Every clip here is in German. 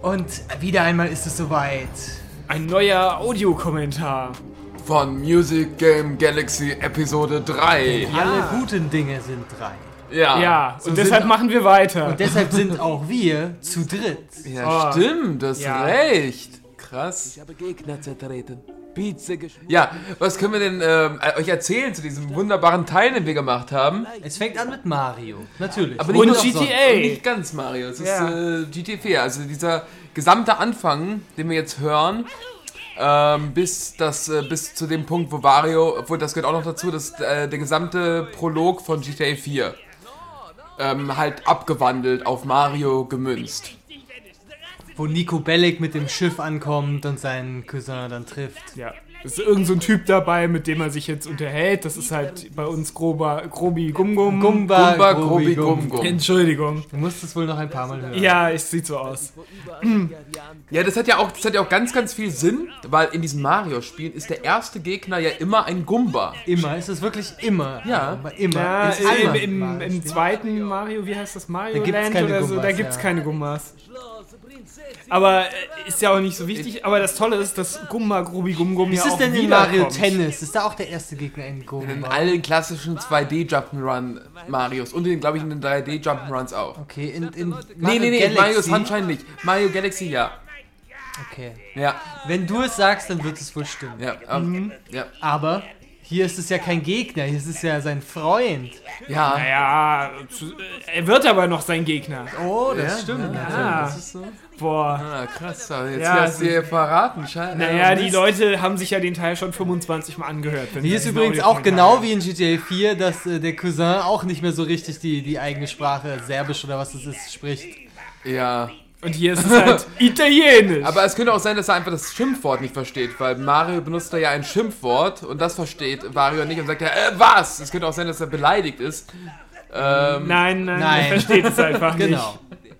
Und wieder einmal ist es soweit. Ein neuer Audiokommentar. Von Music Game Galaxy Episode 3. Alle guten Dinge sind 3. Ja, so und deshalb machen wir weiter. Und deshalb sind auch wir zu dritt. Ja, stimmt, das ist recht. Krass. Ich habe Gegner zertreten. Ja, was können wir denn euch erzählen zu diesem wunderbaren Teil, den wir gemacht haben? Es fängt an mit Mario, natürlich. Aber Und nur GTA. Und nicht ganz Mario, es ist GTA 4. Also dieser gesamte Anfang, den wir jetzt hören, bis zu dem Punkt, wo Wario, obwohl das gehört auch noch dazu, dass der gesamte Prolog von GTA 4 halt abgewandelt auf Mario gemünzt. Wo Nico Bellic mit dem Schiff ankommt und seinen Cousin dann trifft. Ja. Es ist irgend so ein Typ dabei, mit dem er sich jetzt unterhält. Das ist halt bei uns Grobi Gumgum. Gumba, Grobi, Gum. Entschuldigung. Du musst es wohl noch ein paar Mal hören. Ja, es sieht so aus. Ja, das hat ja auch ganz, ganz viel Sinn, weil in diesen Mario-Spielen ist der erste Gegner ja immer ein Gumba. Immer, ist es wirklich immer. Ja. Aber immer. Ja, Es ist immer im Mario-Spiel. zweiten Mario, wie heißt das, Mario Da gibt's Land keine oder so, da Gumbas, gibt's ja. keine Gummas. Aber ist ja auch nicht so wichtig. Aber das Tolle ist, dass Gumba Grobi Gumgum Wie ja ist es auch denn in Mario wiederkommt. Tennis? Ist da auch der erste Gegner in In Gumba? allen klassischen 2D-Jump'n'Run Marios und glaube ich in den 3D-Jump'n'Runs auch. Okay, in Nee, Galaxy? Mario Sunshine nicht. Mario Galaxy, ja. Okay. Ja, Wenn du es sagst, dann wird es wohl stimmen. ja, ja. Aber hier ist es ja kein Gegner, hier ist es ja sein Freund. Ja, Naja, er wird aber noch sein Gegner. Oh, das stimmt. Ja. das ist so. Boah. Ah, krass, aber jetzt Ja, hast du dir verraten. Scheiße. Naja, die Leute haben sich ja den Teil schon 25 Mal angehört. wenn Hier sie ist diesen übrigens auch Audiokommentar genau wie in GTA 4, dass der Cousin auch nicht mehr so richtig die eigene Sprache, Serbisch oder was es ist, spricht. Ja. Und hier ist es halt Italienisch. Aber es könnte auch sein, dass er einfach das Schimpfwort nicht versteht, weil Mario benutzt da ja ein Schimpfwort und das versteht Mario nicht und sagt ja, was? Es könnte auch sein, dass er beleidigt ist. Nein, er versteht es einfach nicht. Genau.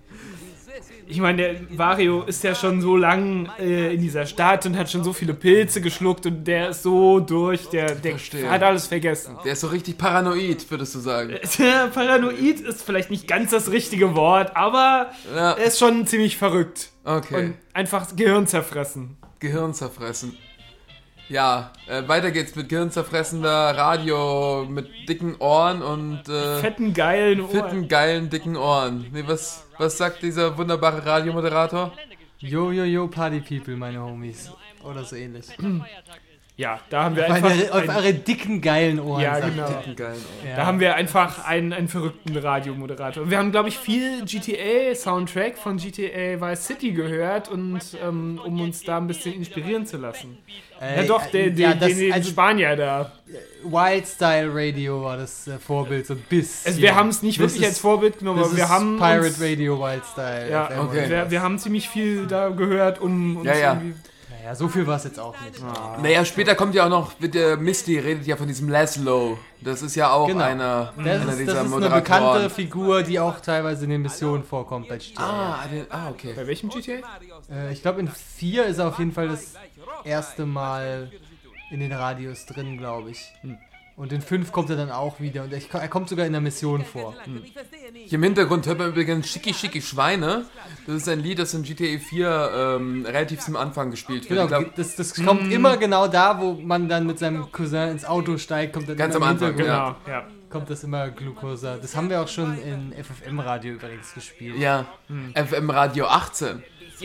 Ich meine, der Wario ist ja schon so lang in dieser Stadt und hat schon so viele Pilze geschluckt und der ist so durch, der Verstehe. hat alles vergessen. Der ist so richtig paranoid, würdest du sagen. Paranoid ist vielleicht nicht ganz das richtige Wort, aber Ja. er ist schon ziemlich verrückt. Okay. Und einfach Gehirn zerfressen. Gehirn zerfressen. Ja, weiter geht's mit gehirnzerfressender Radio mit dicken Ohren und Fetten, geilen Ohren. fitten, geilen, dicken Ohren. Nee, was sagt dieser wunderbare Radiomoderator? Yo, Party People, meine Homies. Oder so ähnlich. Ja, da haben wir einfach... Auf eure dicken, geilen Ohren. Ja, sagt genau. er. Dicken, geilen Ohren. Ja. Da haben wir einfach einen verrückten Radiomoderator. Wir haben, glaube ich, viel GTA-Soundtrack von GTA Vice City gehört, und um uns da ein bisschen inspirieren zu lassen. Ja doch, den Spanier da. Wildstyle Radio war das Vorbild, so ein bisschen. Also wir haben es nicht Das wirklich ist- als Vorbild genommen, Das aber ist wir haben Pirate uns, Radio Wildstyle. ja, FM okay. oder was. wir haben ziemlich viel da gehört, um uns Ja. irgendwie... Naja, so viel war es jetzt auch nicht. Naja, später kommt ja auch noch, Misty redet ja von diesem Laszlo. Das ist ja auch Genau. einer Das dieser ist eine bekannte Moderatoren. Figur, die auch teilweise in den Missionen vorkommt bei GTA. Okay. Bei welchem GTA? Ich glaube, in 4 ist er auf jeden Fall das erste Mal in den Radios drin, glaube ich. Und in 5 kommt er dann auch wieder. Und er kommt sogar in der Mission vor. Hier im Hintergrund hört man übrigens Schicki Schicki Schweine. Das ist ein Lied, das in GTA 4 relativ zum Anfang gespielt wird. Genau, Ich glaub, das kommt immer genau da, wo man dann mit seinem Cousin ins Auto steigt. Kommt dann Ganz immer am im Anfang, Hintergrund Genau, ja. kommt das immer Glucosa. Das haben wir auch schon in FFM-Radio übrigens gespielt. ja, FM Radio 18.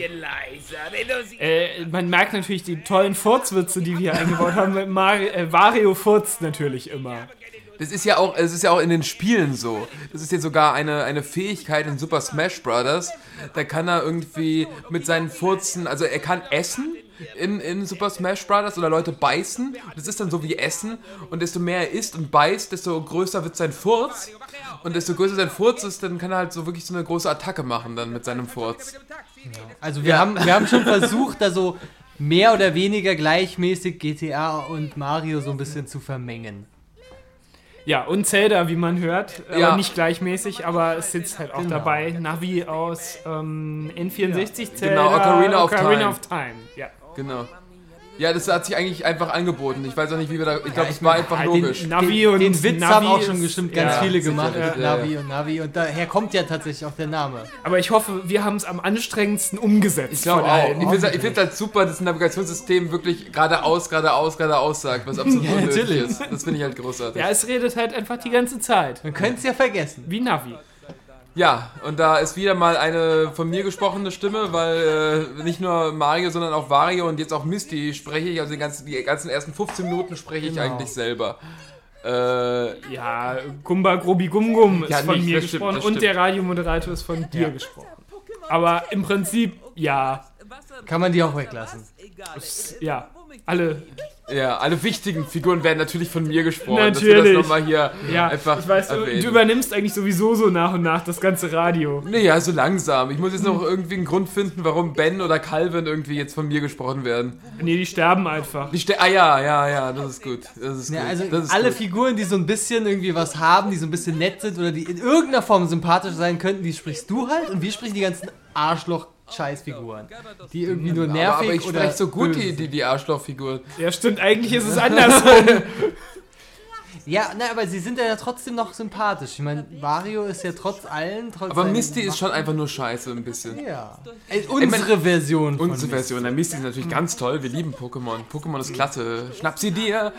Man merkt natürlich die tollen Furzwitze, die wir hier eingebaut haben. Wario furzt natürlich immer. Es ist ja auch in den Spielen so. Das ist ja sogar eine Fähigkeit in Super Smash Bros. Da kann er irgendwie mit seinen Furzen, also er kann essen in Super Smash Bros. Oder Leute beißen. Das ist dann so wie Essen. Und desto mehr er isst und beißt, desto größer wird sein Furz. Und desto größer sein Furz ist, dann kann er halt so wirklich so eine große Attacke machen dann mit seinem Furz. Also wir haben schon versucht, da so mehr oder weniger gleichmäßig GTA und Mario so ein bisschen zu vermengen. Ja, und Zelda, wie man hört, Ja. aber nicht gleichmäßig, aber es sitzt halt auch Genau. dabei. Navi aus N64, Zelda, Genau, Ocarina of Time. Time. Ja. Genau. Ja, das hat sich eigentlich einfach angeboten. Ich weiß auch nicht, wie wir da... Ich glaube, es war einfach logisch. Navi und den Witz Navi haben auch schon bestimmt ganz viele gemacht. Navi und Navi. Und daher kommt ja tatsächlich auch der Name. Aber ich hoffe, wir haben es am anstrengendsten umgesetzt. Ich glaube auch. Ich finde es halt super, dass das Navigationssystem wirklich geradeaus sagt, was absolut unnötig ist. Das finde ich halt großartig. Ja, es redet halt einfach die ganze Zeit. Man könnte es ja vergessen. Wie Navi. Ja, und da ist wieder mal eine von mir gesprochene Stimme, weil nicht nur Mario, sondern auch Wario und jetzt auch Misty spreche ich, also die ganzen ersten 15 Minuten spreche ich eigentlich selber. Ja, Gumba Grobi Gum Gum ist von mir gesprochen und der Radiomoderator ist von dir gesprochen. Aber im Prinzip, ja. Kann man die auch weglassen. Ja, alle wichtigen Figuren werden natürlich von mir gesprochen. Natürlich. Dass wir das nochmal hier einfach ich weiß, erwähnen. Du übernimmst eigentlich sowieso so nach und nach das ganze Radio. Naja, so langsam. Ich muss jetzt noch irgendwie einen Grund finden, warum Ben oder Calvin irgendwie jetzt von mir gesprochen werden. Nee, die sterben einfach. Ja, das ist gut. Also alle Figuren, die so ein bisschen irgendwie was haben, die so ein bisschen nett sind oder die in irgendeiner Form sympathisch sein könnten, die sprichst du halt und wir sprechen die ganzen Scheißfiguren, die irgendwie nur nervig aber ich oder spreche so gut die Arschlochfiguren. Ja, stimmt, eigentlich ist es andersrum. Ja, aber sie sind ja trotzdem noch sympathisch. Ich meine, Wario ist ja trotz allem... Aber Misty ist schon einfach nur scheiße ein bisschen. Ja. Unsere Version von Unsere Version. Misty ist natürlich ganz toll. Wir lieben Pokémon. Pokémon ist klasse. Schnapp sie dir.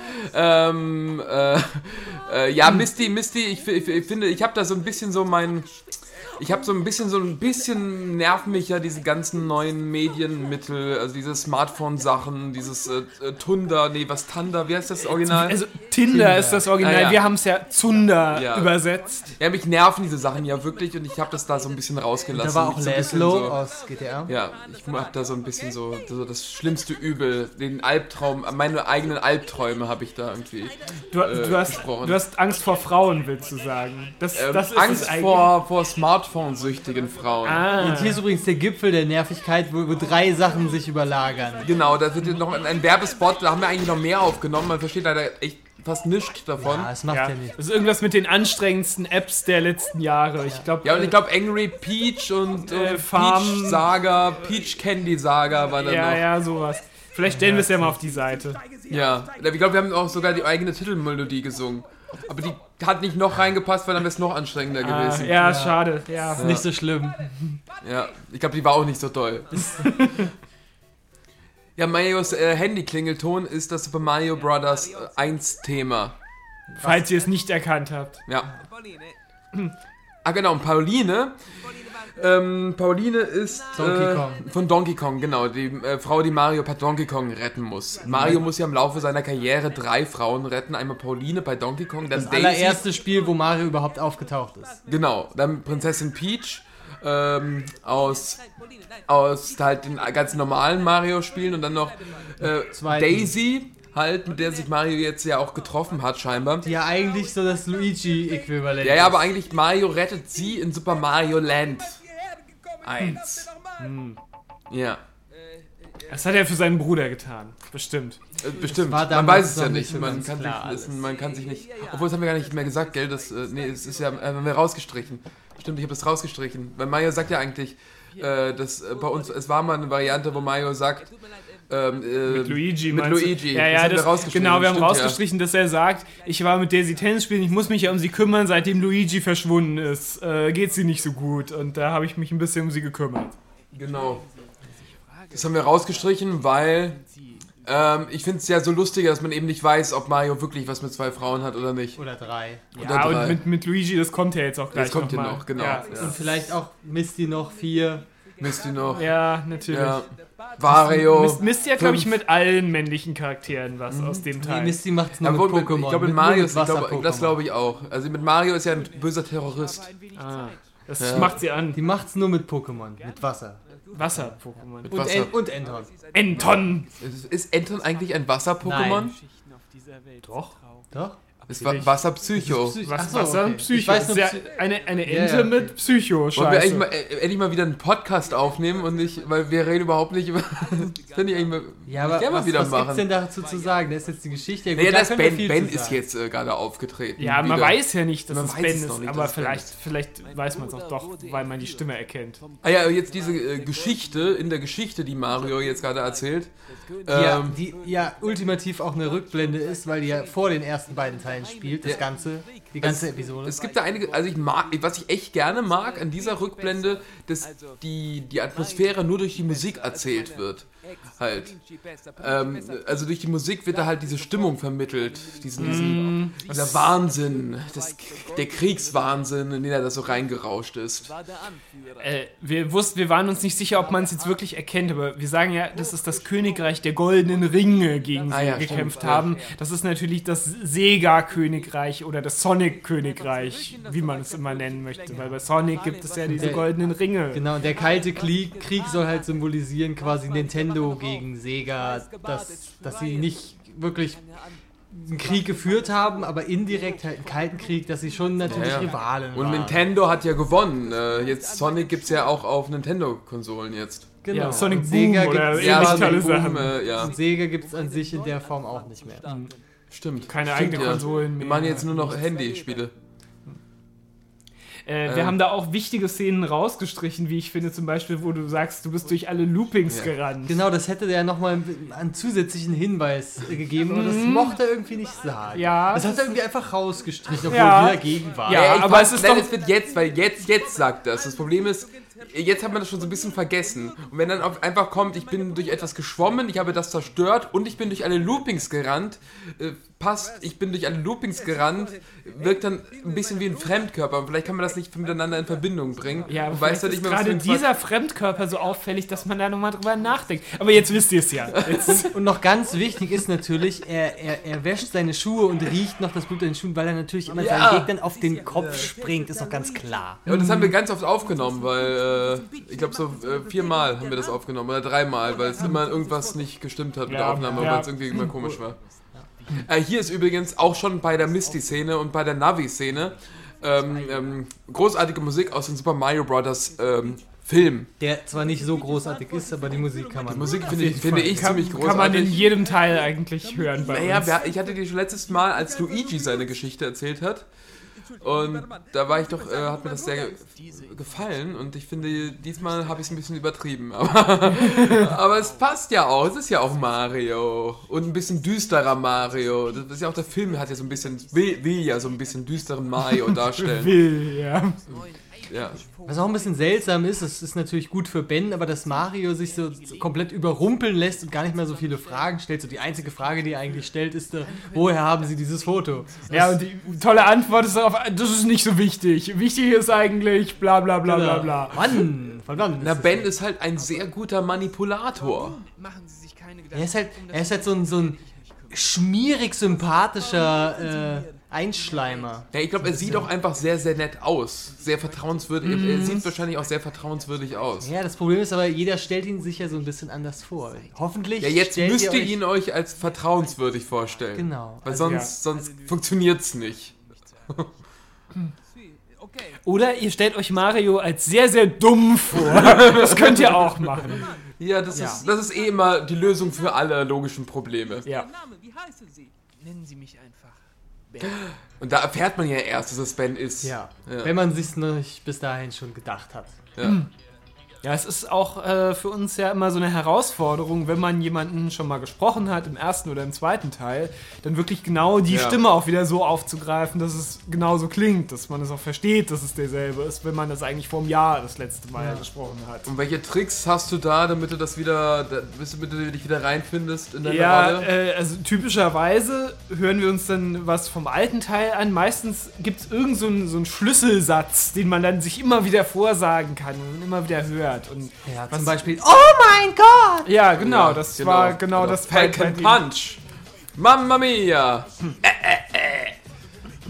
Misty, ich finde, ich habe da so ein bisschen so mein... Ich habe so ein bisschen nerven mich ja diese ganzen neuen Medienmittel, also diese Smartphone-Sachen, dieses Thunder, wie heißt das Original? Also Tinder ist das Original, ja. Wir haben es ja Zunder übersetzt. Ja, mich nerven diese Sachen ja wirklich und ich habe das da so ein bisschen rausgelassen. Da war auch Laszlo aus GTA. Ja, ich habe da so ein bisschen so das schlimmste Übel, den Albtraum, meine eigenen Albträume habe ich da irgendwie Du hast Angst vor Frauen, willst du sagen? Das ist Angst vor Smartphone-süchtigen Frauen. Und hier ist übrigens der Gipfel der Nervigkeit, wo 3 Sachen sich überlagern. Genau, da wird noch ein Werbespot, da haben wir eigentlich noch mehr aufgenommen, man versteht leider echt fast nichts davon. Ja, das macht ja nicht. Das ist irgendwas mit den anstrengendsten Apps der letzten Jahre. Ich glaube, Angry Peach und Peach Saga, Peach Candy Saga war da noch. Ja, sowas. Vielleicht stellen wir es ja mal auf die Seite. Ja, ich glaube, wir haben auch sogar die eigene Titelmelodie gesungen. Aber die hat nicht noch reingepasst, weil dann wäre es noch anstrengender gewesen. Ja, schade. Ja. Ist nicht so schlimm. Ja, ich glaube, die war auch nicht so toll. Ja, Marios Handy-Klingelton ist das Super Mario Bros. 1 Thema. Falls ihr es nicht erkannt habt. Ja. Genau, und Pauline ist Donkey Kong. Von Donkey Kong, genau. Die Frau, die Mario bei Donkey Kong retten muss. Mario muss ja im Laufe seiner Karriere 3 Frauen retten. Einmal Pauline bei Donkey Kong, dann das Daisy. allererste Spiel, wo Mario überhaupt aufgetaucht ist. Genau, dann Prinzessin Peach aus halt den ganzen normalen Mario-Spielen und dann noch Daisy, halt, mit der sich Mario jetzt ja auch getroffen hat, scheinbar. Die ja eigentlich so das Luigi-Äquivalent ist. Ja, aber eigentlich Mario rettet sie in Super Mario Land 1. Ja. Das hat er für seinen Bruder getan. Bestimmt. Bestimmt. Man weiß es ja nicht. Man kann sich nicht... Obwohl, das haben wir gar nicht mehr gesagt, gell? Es ist ja... haben wir rausgestrichen. Stimmt, ich habe das rausgestrichen. Weil Mario sagt ja eigentlich, dass bei uns... Es war mal eine Variante, wo Mario sagt... mit Luigi. Ja, genau, wir haben rausgestrichen, dass er sagt, ich war mit Daisy Tennis spielen, ich muss mich ja um sie kümmern, seitdem Luigi verschwunden ist. Geht sie nicht so gut. Und da habe ich mich ein bisschen um sie gekümmert. Genau. Das haben wir rausgestrichen, weil ich finde es ja so lustiger, dass man eben nicht weiß, ob Mario wirklich was mit 2 Frauen hat oder nicht. Oder 3. Ja, und mit Luigi, das kommt ja jetzt auch gleich. Das kommt ja noch, genau. Ja. Und vielleicht auch Misty noch 4. Misty noch. Ja, natürlich. Ja. Wario. Misty hat, glaube ich, mit allen männlichen Charakteren was aus dem Teil. Nee, Misty macht's nur mit Pokémon. Ich glaube, mit Mario das glaube ich auch. Also mit Mario ist ja ein böser Terrorist. Das macht sie an. Die macht's nur mit Pokémon, mit Wasser. Wasser-Pokémon. Und Enton. Enton! Ist Enton eigentlich ein Wasser-Pokémon? Doch. Ist Wasserpsycho. Wasser und Psycho. Ich weiß nur, eine Ente mit Psycho-Scheiße. Wollen wir endlich mal wieder einen Podcast aufnehmen und nicht, weil wir reden überhaupt nicht über... Das könnte ich eigentlich mal wieder machen. Was gibt's denn dazu zu sagen? Das ist jetzt die Geschichte. Ja, gut, das Ben ist jetzt gerade aufgetreten. Ja, man weiß ja nicht, dass es Ben ist, aber vielleicht weiß man es auch doch, weil man die Stimme erkennt. Ah ja, jetzt diese Geschichte, in der Geschichte, die Mario jetzt gerade erzählt. Die ja ultimativ auch eine Rückblende ist, weil die ja vor den ersten beiden Teilen spielt, die ganze Episode. Es gibt da einige, also was ich echt gerne mag an dieser Rückblende, dass die Atmosphäre nur durch die Musik erzählt wird. Halt. Also durch die Musik wird da halt diese Stimmung vermittelt, dieser Wahnsinn, der Kriegswahnsinn, in den er da so reingerauscht ist. Wir waren uns nicht sicher, ob man es jetzt wirklich erkennt, aber wir sagen ja, das ist das Königreich der goldenen Ringe, gegen sie gekämpft haben. Das ist natürlich das Sega-Königreich oder das Sonic-Königreich, wie man es immer nennen möchte, weil bei Sonic gibt es ja diese goldenen Ringe. Genau, und der kalte Krieg soll halt symbolisieren quasi Nintendo gegen Sega, dass sie nicht wirklich einen Krieg geführt haben, aber indirekt halt einen kalten Krieg, dass sie schon natürlich Rivalen waren. Und Nintendo hat ja gewonnen. Jetzt Sonic gibt es ja auch auf Nintendo-Konsolen jetzt. Genau. Ja, Sonic Boom oder Und Sega gibt es an sich in der Form auch nicht mehr. Stimmt. Keine eigenen Konsolen mehr. Wir machen jetzt nur noch Handyspiele. Wir haben da auch wichtige Szenen rausgestrichen, wie ich finde, zum Beispiel, wo du sagst, du bist durch alle Loopings gerannt. Genau, das hätte ja nochmal einen zusätzlichen Hinweis gegeben, aber das mochte er irgendwie nicht sagen. Ja. Das hat er irgendwie einfach rausgestrichen, obwohl wir dagegen waren. Ja, aber es wird jetzt, weil jetzt sagt das. Das Problem ist, jetzt hat man das schon so ein bisschen vergessen. Und wenn dann einfach kommt, ich bin durch etwas geschwommen, ich habe das zerstört und ich bin durch alle Loopings gerannt, ich bin durch alle Loopings gerannt, wirkt dann ein bisschen wie ein Fremdkörper. Und vielleicht kann man das nicht miteinander in Verbindung bringen. Ja, aber ist gerade dieser Fremdkörper so auffällig, dass man da nochmal drüber nachdenkt. Aber jetzt wisst ihr es ja. Und noch ganz wichtig ist natürlich, er wäscht seine Schuhe und riecht noch das Blut in den Schuhen, weil er natürlich immer seinen Gegnern auf den Kopf springt, ist doch ganz klar. Ja, und das haben wir ganz oft aufgenommen, weil ich glaube so 4-mal haben wir das aufgenommen oder 3-mal, weil es immer irgendwas nicht gestimmt hat mit der Aufnahme, weil es irgendwie immer komisch war. Hier ist übrigens auch schon bei der Misty-Szene und bei der Navi-Szene großartige Musik aus dem Super Mario Bros. Film. Der zwar nicht so großartig ist, aber die Musik kann man. Die Musik finde ich ziemlich großartig. Kann man in jedem Teil eigentlich hören bei uns. Ich hatte die schon letztes Mal, als Luigi seine Geschichte erzählt hat. Und da war hat mir das sehr gefallen und ich finde, diesmal habe ich es ein bisschen übertrieben. Aber es passt ja auch, es ist ja auch Mario und ein bisschen düsterer Mario. Das ist ja auch der Film, hat ja so ein bisschen, will ja so ein bisschen düsteren Mario darstellen. Ja. Was auch ein bisschen seltsam ist, es ist natürlich gut für Ben, aber dass Mario sich so komplett überrumpeln lässt und gar nicht mehr so viele Fragen stellt. So die einzige Frage, die er eigentlich stellt, ist, woher haben sie dieses Foto? Ja, und die tolle Antwort ist darauf, das ist nicht so wichtig. Wichtig ist eigentlich bla bla bla bla bla. Mann, verdammt. Na, Ben ist halt ein sehr guter Manipulator. Er ist halt so ein schmierig sympathischer Einschleimer. Ja, ich glaube, er sieht auch einfach sehr, sehr nett aus. Sehr vertrauenswürdig. Er sieht wahrscheinlich auch sehr vertrauenswürdig aus. Ja, das Problem ist aber, jeder stellt ihn sich ja so ein bisschen anders vor. Hoffentlich. Ja, jetzt müsst ihr ihn euch als vertrauenswürdig vorstellen. Genau. Weil sonst funktioniert's nicht. Oder ihr stellt euch Mario als sehr, sehr dumm vor. Das könnt ihr auch machen. Ja, das ist eh immer die Lösung für alle logischen Probleme. Ja. Wie heißen Sie? Nennen Sie mich einfach Ben. Und da erfährt man ja erst, dass es Ben ist. Ja. Wenn man sich's nicht bis dahin schon gedacht hat. Ja. Ja, es ist auch für uns ja immer so eine Herausforderung, wenn man jemanden schon mal gesprochen hat, im ersten oder im zweiten Teil, dann wirklich genau die Stimme auch wieder so aufzugreifen, dass es genauso klingt, dass man es auch versteht, dass es derselbe ist, wenn man das eigentlich vor einem Jahr das letzte Mal gesprochen hat. Und welche Tricks hast du da, damit du dich wieder reinfindest in deine Rolle? Also typischerweise hören wir uns dann was vom alten Teil an. Meistens gibt es irgend so einen Schlüsselsatz, den man dann sich immer wieder vorsagen kann und immer wieder hört. Und zum Beispiel, oh mein Gott! Ja, genau, das war genau das Falcon Punch! Mamma mia!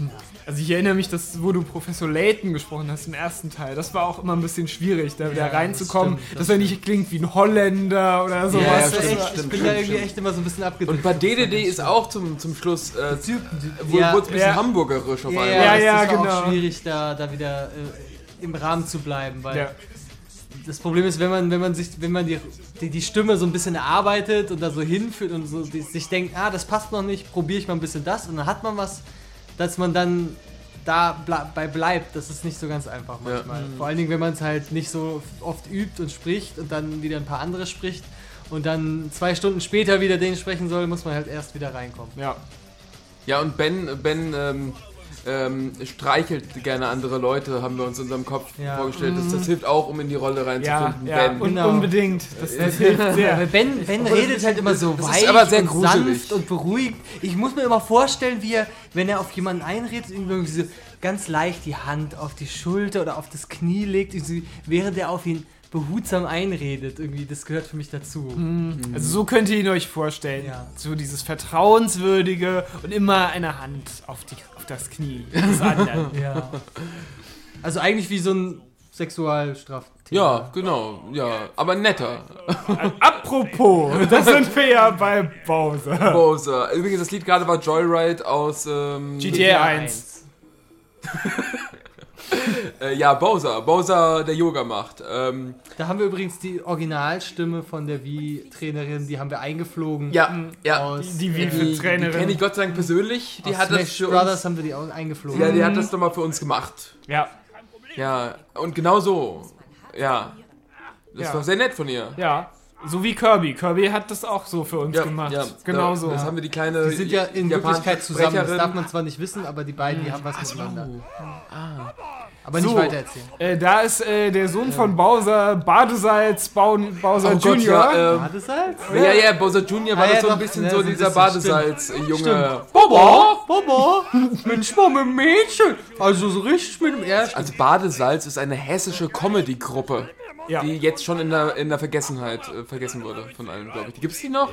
Also ich erinnere mich, wo du Professor Layton gesprochen hast im ersten Teil, das war auch immer ein bisschen schwierig, da wieder reinzukommen, dass er nicht klingt wie ein Holländer oder sowas. Ja, ich bin da irgendwie echt immer so ein bisschen abgedrückt. Und bei DDD ist auch zum Schluss wurde es ein bisschen hamburgerisch auf Das einmal. war genau. auch schwierig, da wieder im Rahmen zu bleiben, weil das Problem ist, wenn man die Stimme so ein bisschen erarbeitet und da so hinführt und so sich denkt, das passt noch nicht, probiere ich mal ein bisschen das und dann hat man was, dass man dann dabei bleibt. Das ist nicht so ganz einfach manchmal. Ja. Vor allen Dingen, wenn man es halt nicht so oft übt und spricht und dann wieder ein paar andere spricht und dann 2 Stunden später wieder den sprechen soll, muss man halt erst wieder reinkommen. Ja, und Ben streichelt gerne andere Leute, haben wir uns in unserem Kopf vorgestellt. Das hilft auch, um in die Rolle reinzufinden. Ben. Unbedingt. Das hilft sehr. Aber Ben redet halt immer so weich aber sehr und gruselig. sanft und beruhigt. Ich muss mir immer vorstellen, wie er, wenn er auf jemanden einredet, irgendwie so ganz leicht die Hand auf die Schulter oder auf das Knie legt, während er auf ihn behutsam einredet. Irgendwie, das gehört für mich dazu. Also so könnt ihr ihn euch vorstellen. Ja. So dieses Vertrauenswürdige und immer eine Hand auf das Knie des anderen. Ja. Also eigentlich wie so ein Sexualstrafthema. Ja, genau. Ja, aber netter. Apropos, das sind wir ja bei Bowser. Übrigens, das Lied gerade war Joyride aus GTA 1. Bowser, der Yoga macht. Da haben wir übrigens die Originalstimme von der Wii-Trainerin, die haben wir eingeflogen. Ja. Die Wii-Trainerin. Die kenne ich Gott sei Dank persönlich. Die aus hat Smash das für Brothers uns, haben wir die auch eingeflogen. Ja, die hat das nochmal für uns gemacht. Ja, und genau so. Ja. Das war sehr nett von ihr. Ja. So wie Kirby. Kirby hat das auch so für uns gemacht. Ja, genau so. Das haben wir die kleine. Die sind ja in Wirklichkeit zusammen. Das darf man zwar nicht wissen, aber die beiden, die haben was miteinander. Aber nicht weiter erzählen. Da ist der Sohn von Bowser, Badesalz, Bowser Junior. Badesalz? Ja, Bowser Junior war das so ein bisschen so dieser Badesalz-Junge. Baba, Mensch, mal mit dem Mädchen. Also so richtig mit dem ersten. Also Badesalz ist eine hessische Comedy-Gruppe. Die jetzt schon in der Vergessenheit vergessen wurde von allen, glaube ich. Gibt's die noch?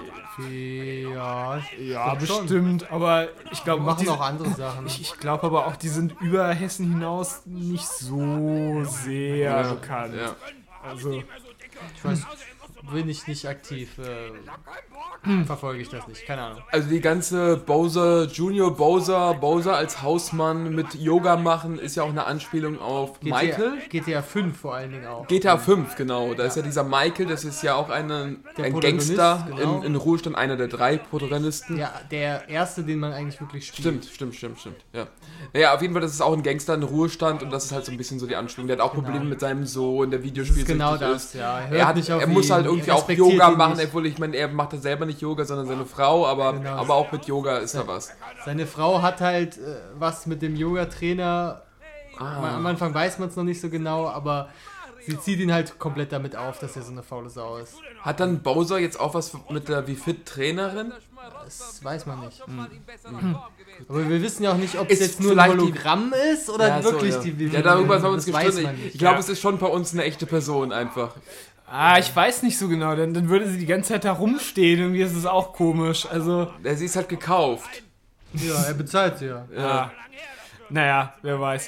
Ja, bestimmt. Aber ich glaube, die machen auch andere Sachen. Ich glaube aber auch, die sind über Hessen hinaus nicht so sehr bekannt. Ja. Also, ich weiß, bin ich nicht aktiv. Verfolge ich das nicht, keine Ahnung. Also die ganze Bowser Junior, Bowser als Hausmann mit Yoga machen, ist ja auch eine Anspielung auf Michael. GTA 5 vor allen Dingen auch. GTA 5, genau. Da ist ja dieser Michael, das ist ja auch ein Gangster in Ruhestand, einer der 3 Protagonisten. Ja, der erste, den man eigentlich wirklich spielt. Stimmt. Ja. Naja, auf jeden Fall, das ist auch ein Gangster in Ruhestand und das ist halt so ein bisschen so die Anspielung. Der hat auch Probleme mit seinem Sohn, der Videospiel genau das, ja. Er muss halt irgendwie auch Yoga machen, obwohl ich meine, er macht das selber nicht Yoga, sondern seine Frau, aber auch mit Yoga ist da was. Seine Frau hat halt was mit dem Yoga-Trainer. Am Anfang weiß man es noch nicht so genau, aber sie zieht ihn halt komplett damit auf, dass er so eine faule Sau ist. Hat dann Bowser jetzt auch was mit der Wie-Fit-Trainerin? Das weiß man nicht. Aber wir wissen ja auch nicht, ob es jetzt nur ein Hologramm ist oder wirklich die Wie-Fit. Ja, darüber haben wir uns gestritten. Ich glaube, es ist schon bei uns eine echte Person einfach. Ich weiß nicht so genau, dann würde sie die ganze Zeit da rumstehen, irgendwie ist es auch komisch, also... Sie ist halt gekauft. Ja, er bezahlt sie ja. Naja, wer weiß.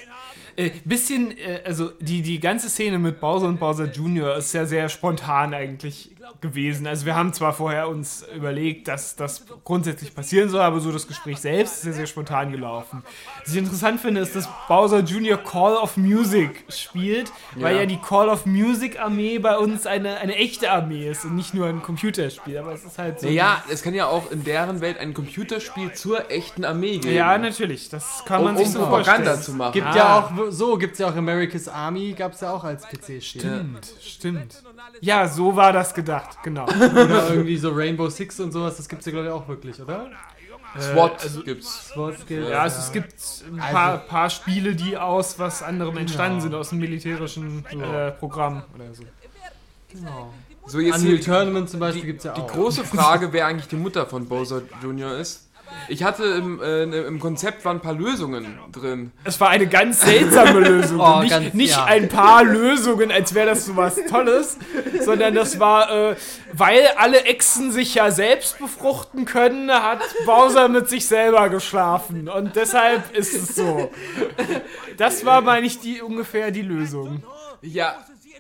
Also die ganze Szene mit Bowser und Bowser Junior ist ja sehr spontan eigentlich gewesen. Also wir haben zwar vorher uns überlegt, dass das grundsätzlich passieren soll, aber so das Gespräch selbst ist ja sehr spontan gelaufen. Was ich interessant finde, ist, dass Bowser Junior Call of Music spielt, weil ja die Call of Music Armee bei uns eine echte Armee ist und nicht nur ein Computerspiel, aber es ist halt so... Ja, es kann ja auch in deren Welt ein Computerspiel zur echten Armee geben. Ja, natürlich, das kann man sich so Propaganda zu machen. Gibt's ja auch America's Army, gab's ja auch als PC-Spiel. Stimmt. Ja, so war das gedacht, genau. Oder irgendwie so Rainbow Six und sowas, das gibt's ja glaube ich auch wirklich, oder? SWAT gibt's. Ja, also es gibt ein paar Spiele, die aus was anderem entstanden sind, aus dem militärischen Programm oder so. Genau. So, jetzt Unreal Tournament zum Beispiel gibt's ja auch. Die große Frage, wer eigentlich die Mutter von Bowser Jr. ist. Ich hatte im Konzept waren ein paar Lösungen drin. Es war eine ganz seltsame Lösung. Nicht ein paar Lösungen, als wäre das so was Tolles, sondern das war, weil alle Echsen sich ja selbst befruchten können, hat Bowser mit sich selber geschlafen. Und deshalb ist es so. Das war, meine ich, ungefähr die Lösung. Ja,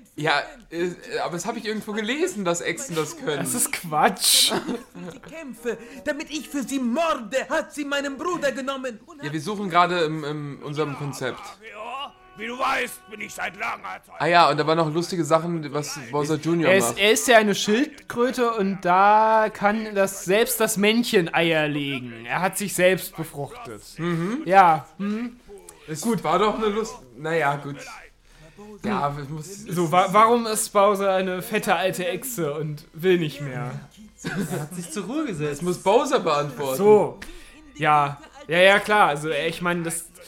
aber das habe ich irgendwo gelesen, dass Echsen das können. Das ist Quatsch. Die Kämpfe, damit ich für sie morde, hat sie meinen Bruder genommen. Ja, wir suchen gerade in unserem Konzept. Wie du weißt, bin ich seit langer Zeit. Ah ja, und da waren noch lustige Sachen, was Bowser Jr. macht. Er ist ja eine Schildkröte und da kann selbst das Männchen Eier legen. Er hat sich selbst befruchtet. Ja. Es gut, war doch eine Lust. Naja, gut. Ja, so, warum ist Bowser eine fette alte Echse und will nicht mehr? Er hat sich zur Ruhe gesetzt. Das muss Bowser beantworten. So. Ja, klar. Also, ich meine,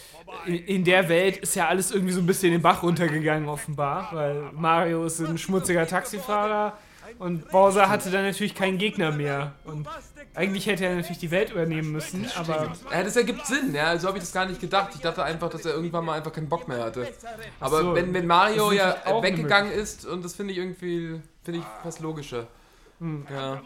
in der Welt ist ja alles irgendwie so ein bisschen den Bach runtergegangen, offenbar. Weil Mario ist ein schmutziger Taxifahrer und Bowser hatte dann natürlich keinen Gegner mehr. Und eigentlich hätte er natürlich die Welt übernehmen müssen, aber... Ja, das ergibt Sinn, ja, so habe ich das gar nicht gedacht. Ich dachte einfach, dass er irgendwann mal einfach keinen Bock mehr hatte. Aber so, wenn Mario ja weggegangen ist, und das finde ich fast logischer. Ja.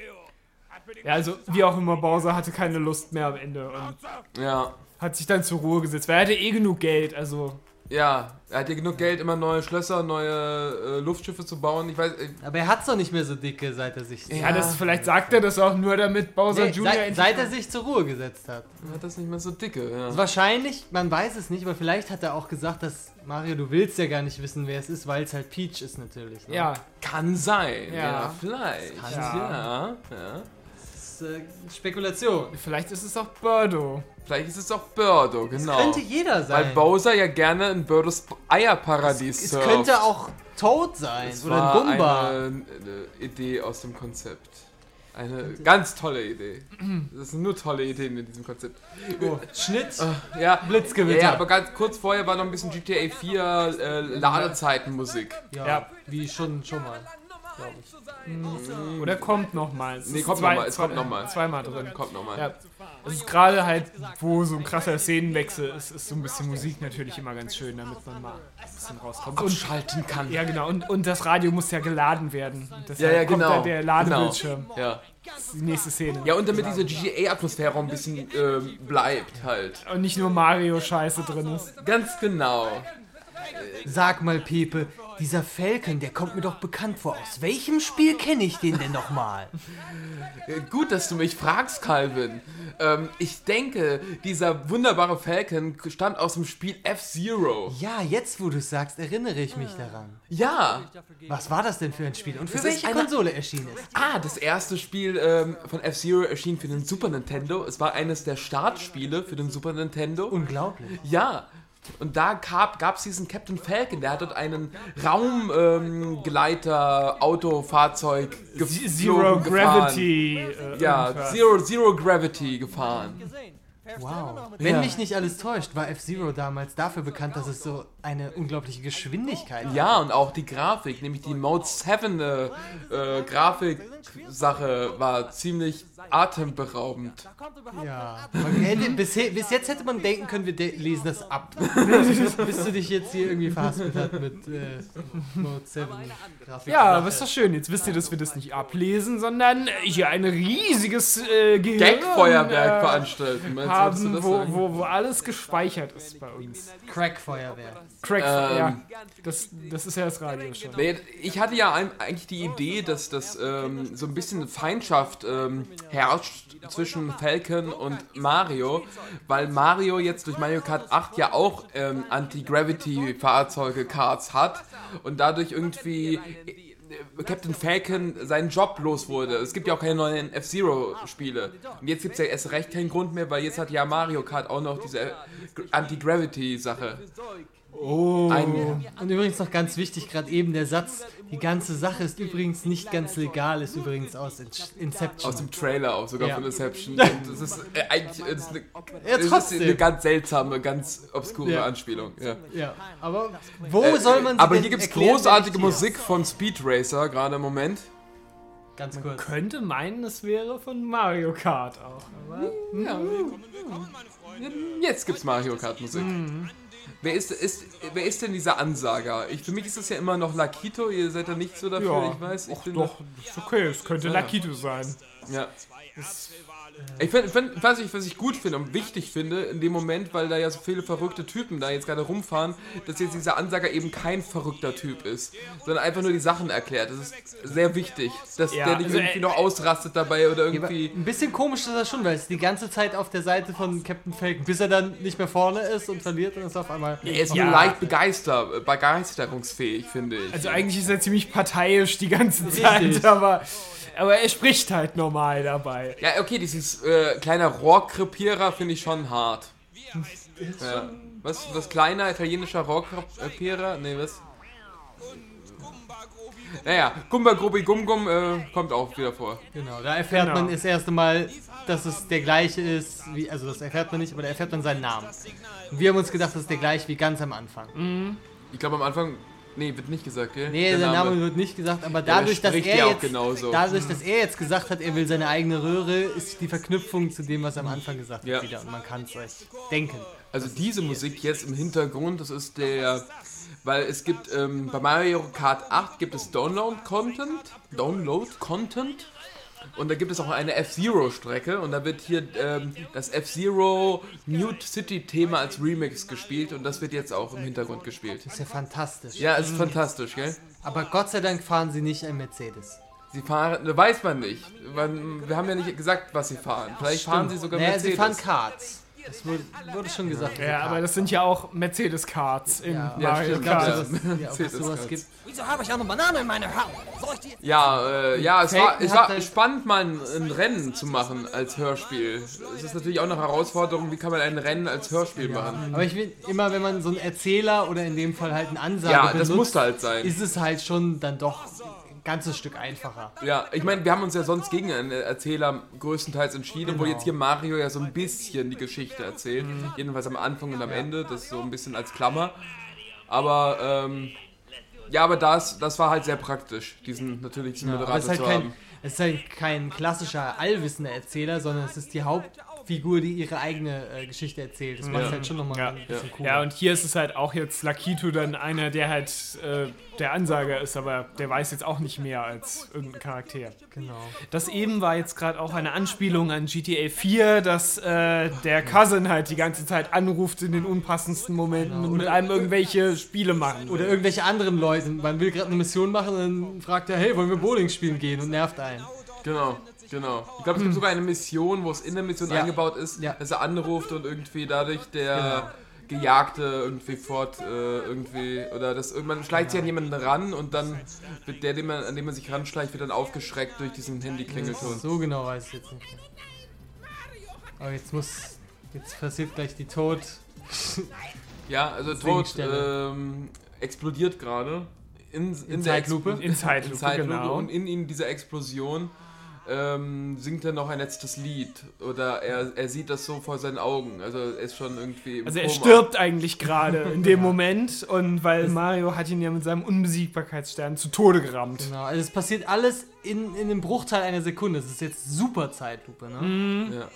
Ja, also wie auch immer, Bowser hatte keine Lust mehr am Ende und hat sich dann zur Ruhe gesetzt, weil er hatte genug Geld, also... Ja, er hat ja genug Geld, immer neue Schlösser, neue Luftschiffe zu bauen. Ich weiß, aber er hat's doch nicht mehr so dicke, seit er sich... vielleicht sagt er das auch nur, damit Bowser Jr. Seit er sich zur Ruhe gesetzt hat. Hat das nicht mehr so dicke, ja. Also wahrscheinlich, man weiß es nicht, aber vielleicht hat er auch gesagt, dass Mario, du willst ja gar nicht wissen, wer es ist, weil es halt Peach ist natürlich. Ne? Ja. Kann sein. Ja, vielleicht. Ja. Das ist Spekulation. Vielleicht ist es auch Birdo. Vielleicht ist es auch Birdo, genau. Das könnte jeder sein. Weil Bowser ja gerne in Birdos Eierparadies surft. Es könnte auch Toad sein oder ein Bumba. Eine Idee aus dem Konzept. Eine ganz tolle Idee. Das sind nur tolle Ideen in diesem Konzept. Oh, Schnitt, Blitzgewitter. Ja, aber ganz kurz vorher war noch ein bisschen GTA 4 Ladezeitenmusik. Ja, wie schon mal. Oder kommt nochmal. Nee, kommt nochmal. Zweimal drin. Kommt nochmal. Ja. Es ist gerade halt, wo so ein krasser Szenenwechsel ist, ist so ein bisschen Musik natürlich immer ganz schön, damit man mal ein bisschen rauskommt. Abschalten kann. Ja, genau. Und das Radio muss ja geladen werden. Und deshalb kommt da der Ladebildschirm. Genau. Ja. Das ist die nächste Szene. Ja, und damit diese GTA-Atmosphäre auch ein bisschen bleibt halt. Und nicht nur Mario-Scheiße drin ist. Ganz genau. Sag mal, Pepe, dieser Falcon, der kommt mir doch bekannt vor. Aus welchem Spiel kenne ich den denn nochmal? Gut, dass du mich fragst, Calvin. Ich denke, dieser wunderbare Falcon stammt aus dem Spiel F-Zero. Ja, jetzt wo du es sagst, erinnere ich mich daran. Ja. Was war das denn für ein Spiel und für welche Konsole erschien es? Das erste Spiel von F-Zero erschien für den Super Nintendo. Es war eines der Startspiele für den Super Nintendo. Unglaublich. Ja. Und da gab es diesen Captain Falcon, der hat dort einen Raumgleiter, Autofahrzeug Zero Gravity. Zero Gravity gefahren. Wow. Wenn mich nicht alles täuscht, war F-Zero damals dafür bekannt, dass es so eine unglaubliche Geschwindigkeit hat. Ja, und auch die Grafik, nämlich die Mode 7 Grafiksache war ziemlich atemberaubend. Ja. Bis jetzt hätte man denken können, wir lesen das ab. Bis du dich jetzt hier irgendwie verhaspelt hast mit Mode 7 Grafik. Ja, aber ist doch schön. Jetzt wisst ihr, dass wir das nicht ablesen, sondern hier ein riesiges Gehirn Gag-Feuerwerk veranstalten. Haben, wo alles gespeichert ist bei uns. Crack-Feuerwerk. Ja. Das ist ja das Radio schon. Nee, ich hatte ja eigentlich die Idee, dass das so ein bisschen Feindschaft herrscht zwischen Falcon und Mario, weil Mario jetzt durch Mario Kart 8 ja auch Anti-Gravity-Fahrzeuge-Karts hat und dadurch irgendwie Captain Falcon seinen Job los wurde. Es gibt ja auch keine neuen F-Zero-Spiele. Und jetzt gibt es ja erst recht keinen Grund mehr, weil jetzt hat ja Mario Kart auch noch diese Anti-Gravity-Sache. Oh. Und übrigens noch ganz wichtig, gerade eben der Satz, die ganze Sache ist übrigens nicht ganz legal, ist übrigens aus Inception. Aus dem Trailer auch sogar von Inception. Das ist eigentlich eine ganz seltsame, ganz obskure Anspielung. Ja, aber wo soll man sie aber hier gibt es großartige Musik von Speed Racer, gerade im Moment. Ganz Man kurz. könnte meinen, es wäre von Mario Kart auch. Aber Ja. Jetzt gibt's Mario Kart Musik. Wer ist denn dieser Ansager? Für mich ist das ja immer noch Lakito, ihr seid da nicht so dafür, ja, ich weiß. Ich bin doch, ist okay, es könnte Lakito sein. Ja. Was ich gut finde und wichtig finde in dem Moment, weil da ja so viele verrückte Typen da jetzt gerade rumfahren, dass jetzt dieser Ansager eben kein verrückter Typ ist, sondern einfach nur die Sachen erklärt. Das ist sehr wichtig, dass der nicht irgendwie noch ausrastet dabei oder irgendwie... Ein bisschen komisch ist das schon, weil es die ganze Zeit auf der Seite von Captain Falcon, bis er dann nicht mehr vorne ist und verliert und ist auf einmal... Er ist nur leicht begeisterungsfähig, finde ich. Also eigentlich ist er ziemlich parteiisch die ganze Zeit, aber er spricht halt normal dabei. Ja, okay, dieses kleiner Rohrkrepierer finde ich schon hart. Ja. Was kleiner italienischer Rohrkrepierer? Nee, was? Naja, Gumba Grobi Gum Gum kommt auch wieder vor. Genau, da erfährt man das erste Mal, dass es der gleiche ist, wie, also das erfährt man nicht, aber da erfährt man seinen Namen. Und wir haben uns gedacht, das ist der gleiche wie ganz am Anfang. Ich glaube am Anfang... Nee, wird nicht gesagt, gell? Nee, der Name wird nicht gesagt, aber dadurch, dass er jetzt gesagt hat, er will seine eigene Röhre, ist die Verknüpfung zu dem, was er am Anfang gesagt hat, wieder. Und man kann es euch denken. Also diese Musik jetzt im Hintergrund, das ist weil es gibt, bei Mario Kart 8 gibt es Download-Content, und da gibt es auch eine F-Zero-Strecke und da wird hier das F-Zero Mute City-Thema als Remix gespielt und das wird jetzt auch im Hintergrund gespielt. Das ist ja fantastisch. Ja, es ist fantastisch, gell? Aber Gott sei Dank fahren sie nicht ein Mercedes. Sie fahren, weiß man nicht. Wir haben ja nicht gesagt, was sie fahren. Vielleicht fahren sie sogar Mercedes. Sie fahren Karts. Das wurde schon gesagt. Ja, aber das sind ja auch Mercedes-Karts in Mario stimmt. Kart. Ob es sowas gibt. Wieso habe ich auch eine Banane in meiner Hand? Soll ich die... Es war spannend, mal ein Rennen zu machen als Hörspiel. Es ist natürlich auch eine Herausforderung, wie kann man ein Rennen als Hörspiel machen. Aber ich will immer, wenn man so einen Erzähler oder in dem Fall halt einen Ansager benutzt, das muss halt sein. Ist es halt schon dann doch ein ganzes Stück einfacher. Ja, ich meine, wir haben uns ja sonst gegen einen Erzähler größtenteils entschieden, wo jetzt hier Mario ja so ein bisschen die Geschichte erzählt. Jedenfalls am Anfang und am Ende, das ist so ein bisschen als Klammer. Aber, aber das war halt sehr praktisch, diesen Moderator zu haben. Es ist halt kein klassischer allwissender Erzähler, sondern es ist die Hauptfigur, die ihre eigene Geschichte erzählt. Das macht halt schon nochmal ein bisschen cooler. Ja, und hier ist es halt auch jetzt Lakito dann einer, der halt der Ansager ist, aber der weiß jetzt auch nicht mehr als irgendein Charakter. Genau. Das eben war jetzt gerade auch eine Anspielung an GTA 4, dass der Cousin halt die ganze Zeit anruft in den unpassendsten Momenten und mit einem irgendwelche Spiele machen. Oder irgendwelche anderen Leute. Man will gerade eine Mission machen und dann fragt er, hey, wollen wir Bowling spielen gehen? Und nervt einen. Genau. Ich glaube, es gibt sogar eine Mission, wo es in der Mission eingebaut ist, dass er anruft und irgendwie dadurch der Gejagte irgendwie oder das irgendwann schleicht sich an jemanden ran und dann wird der, an dem man sich ranschleicht, wird dann aufgeschreckt durch diesen Handy-Klingelton. So genau weiß ich jetzt nicht mehr. Aber jetzt passiert gleich die Tod. Ja, also Tod explodiert gerade. In Zeitlupe. In Zeitlupe, genau. Und in dieser Explosion singt er noch ein letztes Lied. Oder er sieht das so vor seinen Augen. Also er ist schon irgendwie im Also er Koma. stirbt eigentlich gerade in dem Moment. Und weil Mario hat ihn ja mit seinem Unbesiegbarkeitsstern zu Tode gerammt. Genau, also es passiert alles in einem Bruchteil einer Sekunde. Das ist jetzt super Zeitlupe, ne? Ja.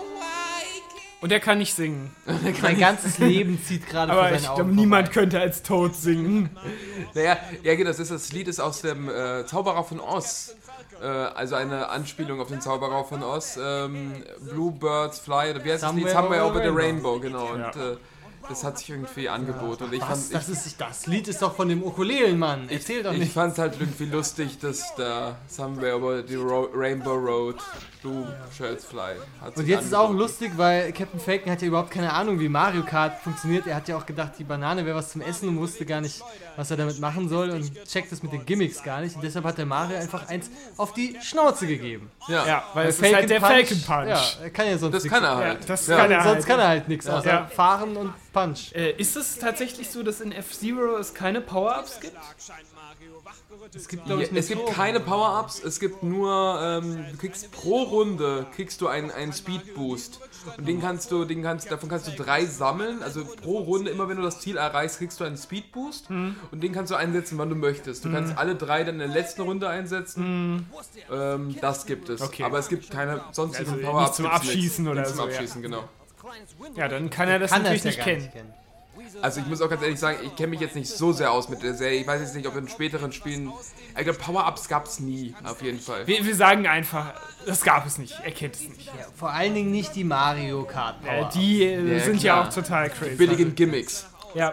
Und er kann nicht singen. Sein ganzes Leben zieht gerade vor seinen Augen. Aber ich glaube, niemand könnte als Toad singen. Naja, das Lied ist aus dem Zauberer von Oz. Also eine Anspielung auf den Zauberer von Oz. Bluebirds Fly, oder wie heißt das Lied? Somewhere Over the Rainbow, genau. Und das hat sich irgendwie angeboten. Und das Lied ist doch von dem Ukulelenmann. Erzähl doch nicht. Ich fand es halt irgendwie lustig, dass da Somewhere Over the Rainbow Road Blue Shirts Fly hat. Und jetzt ist auch lustig, weil Captain Falcon hat ja überhaupt keine Ahnung, wie Mario Kart funktioniert. Er hat ja auch gedacht, die Banane wäre was zum Essen und wusste gar nicht, was er damit machen soll und checkt es mit den Gimmicks gar nicht. Und deshalb hat der Mario einfach eins auf die Schnauze gegeben. Ja, weil es ist halt der Falcon Punch. Ja, er kann ja sonst das nichts. kann er halt. Sonst kann er halt nichts außer fahren und Punch. Ist es tatsächlich so, dass in F-Zero es keine Power-Ups gibt? Es gibt, glaube ich, es gibt keine Power-Ups, es gibt nur, du kriegst pro Runde einen Speed-Boost. Und davon kannst du 3 sammeln. Also pro Runde, immer wenn du das Ziel erreichst, kriegst du einen Speed-Boost. Und den kannst du einsetzen, wann du möchtest. Du kannst alle 3 dann in der letzten Runde einsetzen. Das gibt es. Okay. Aber es gibt keine sonstigen Also Power-Ups. nicht zum Abschießen oder nicht so. Zum Abschießen, genau. Ja, dann kann er das natürlich nicht kennen. Also ich muss auch ganz ehrlich sagen, ich kenne mich jetzt nicht so sehr aus mit der Serie. Ich weiß jetzt nicht, ob in späteren Spielen... Ich glaube, Power-Ups gab es nie, auf jeden Fall. Wir sagen einfach, das gab es nicht. Er kennt es nicht. Ja, vor allen Dingen nicht die Mario Kart Power. Die sind ja auch total crazy. Billigen Gimmicks. Ja.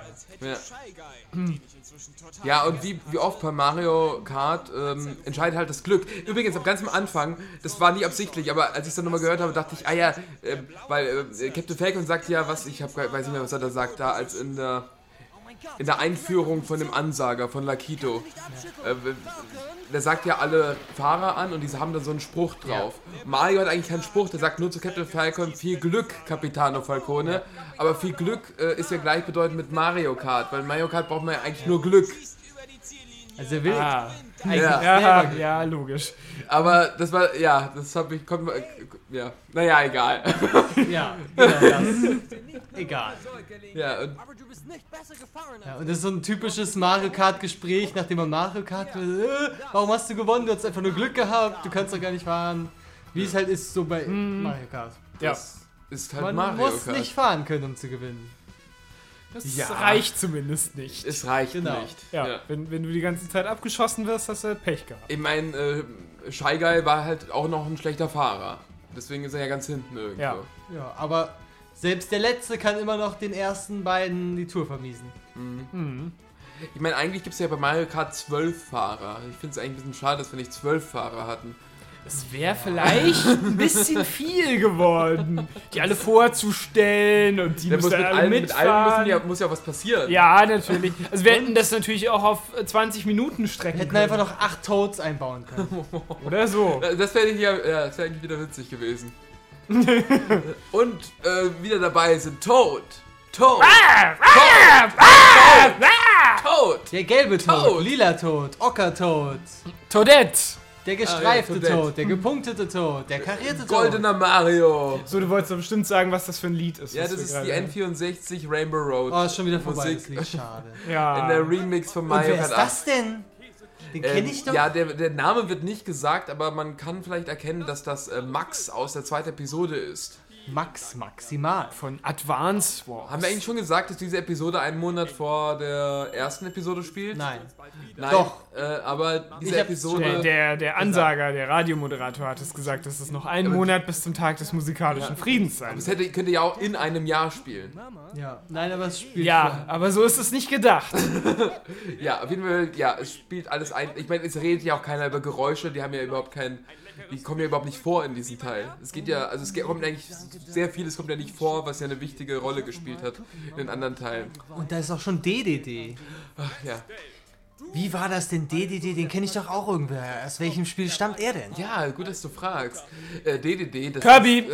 Ja, und wie oft bei Mario Kart entscheidet halt das Glück. Übrigens, ganz am Anfang, das war nie absichtlich, aber als ich es dann nochmal gehört habe, dachte ich, weil Captain Falcon sagt ja was, weiß nicht mehr, was er da sagt, da als in der Einführung von dem Ansager von Lakito. Der sagt ja alle Fahrer an und diese haben da so einen Spruch drauf. Ja. Mario hat eigentlich keinen Spruch, der sagt nur zu Captain Falcon, viel Glück, Capitano Falcone. Ja. Aber viel Glück ist ja gleichbedeutend mit Mario Kart, weil Mario Kart braucht man ja eigentlich nur Glück. Also er will ja, logisch. Aber das war, naja, egal. Ja, genau das. Egal. Ja, und das ist so ein typisches Mario Kart Gespräch, nachdem man Mario Kart warum hast du gewonnen? Du hast einfach nur Glück gehabt, du kannst doch gar nicht fahren. Wie es halt ist so bei Mario Kart. Das ist halt man Mario muss Kart. nicht fahren können, um zu gewinnen. Das reicht zumindest nicht. Es reicht nicht. Ja. Wenn du die ganze Zeit abgeschossen wirst, hast du halt Pech gehabt. Ich meine, Shy Guy war halt auch noch ein schlechter Fahrer. Deswegen ist er ja ganz hinten irgendwo. Ja, aber selbst der Letzte kann immer noch den ersten beiden die Tour vermiesen. Ich meine, eigentlich gibt es ja bei Mario Kart 12 Fahrer. Ich finde es eigentlich ein bisschen schade, dass wir nicht 12 Fahrer hatten. Es wäre vielleicht ein bisschen viel geworden, die alle vorzustellen und die müssen alle mitfahren. Mit allen muss ja was passieren. Ja, natürlich. Also wir hätten das natürlich auch auf 20 Minuten strecken können. Hätten einfach noch 8 Toads einbauen können. Oder so. Das wäre eigentlich wieder witzig gewesen. Und wieder dabei sind Toad. Toad. Der gelbe Toad, lila Toad, Ocker-Toad. Toadette. Der gestreifte Toad, der gepunktete Toad, der karierte Toad. Goldener Mario. So, du wolltest doch bestimmt sagen, was das für ein Lied ist. Ja, das ist die N64 Rainbow Road. Oh, ist schon wieder vorbei, das Lied, schade. Ja. In der Remix von Mario Kart 8. Wer ist das denn? Den kenne ich doch. Ja, der Name wird nicht gesagt, aber man kann vielleicht erkennen, dass das Max aus der 2. Episode ist. Max Maximal. Von Advance Wars. Haben wir eigentlich schon gesagt, dass diese Episode einen Monat vor der ersten Episode spielt? Nein. Doch. Aber diese Episode... Der Ansager, der Radiomoderator hat es gesagt, dass es noch einen Monat bis zum Tag des musikalischen Friedens sein wird. Es könnte ja auch in einem Jahr spielen. Ja, nein, aber es spielt... Ja, aber so ist es nicht gedacht. Ja, auf jeden Fall, es spielt alles ein... Ich meine, es redet ja auch keiner über Geräusche, die haben ja überhaupt keinen... Die kommen ja überhaupt nicht vor in diesem Teil. Es kommt eigentlich sehr vieles kommt ja nicht vor, was ja eine wichtige Rolle gespielt hat in den anderen Teilen. Und da ist auch schon DDD. Ach, ja. Wie war das denn, DDD? Den kenne ich doch auch irgendwer. Aus welchem Spiel stammt er denn? Ja, gut, dass du fragst. DDD, das Kirby!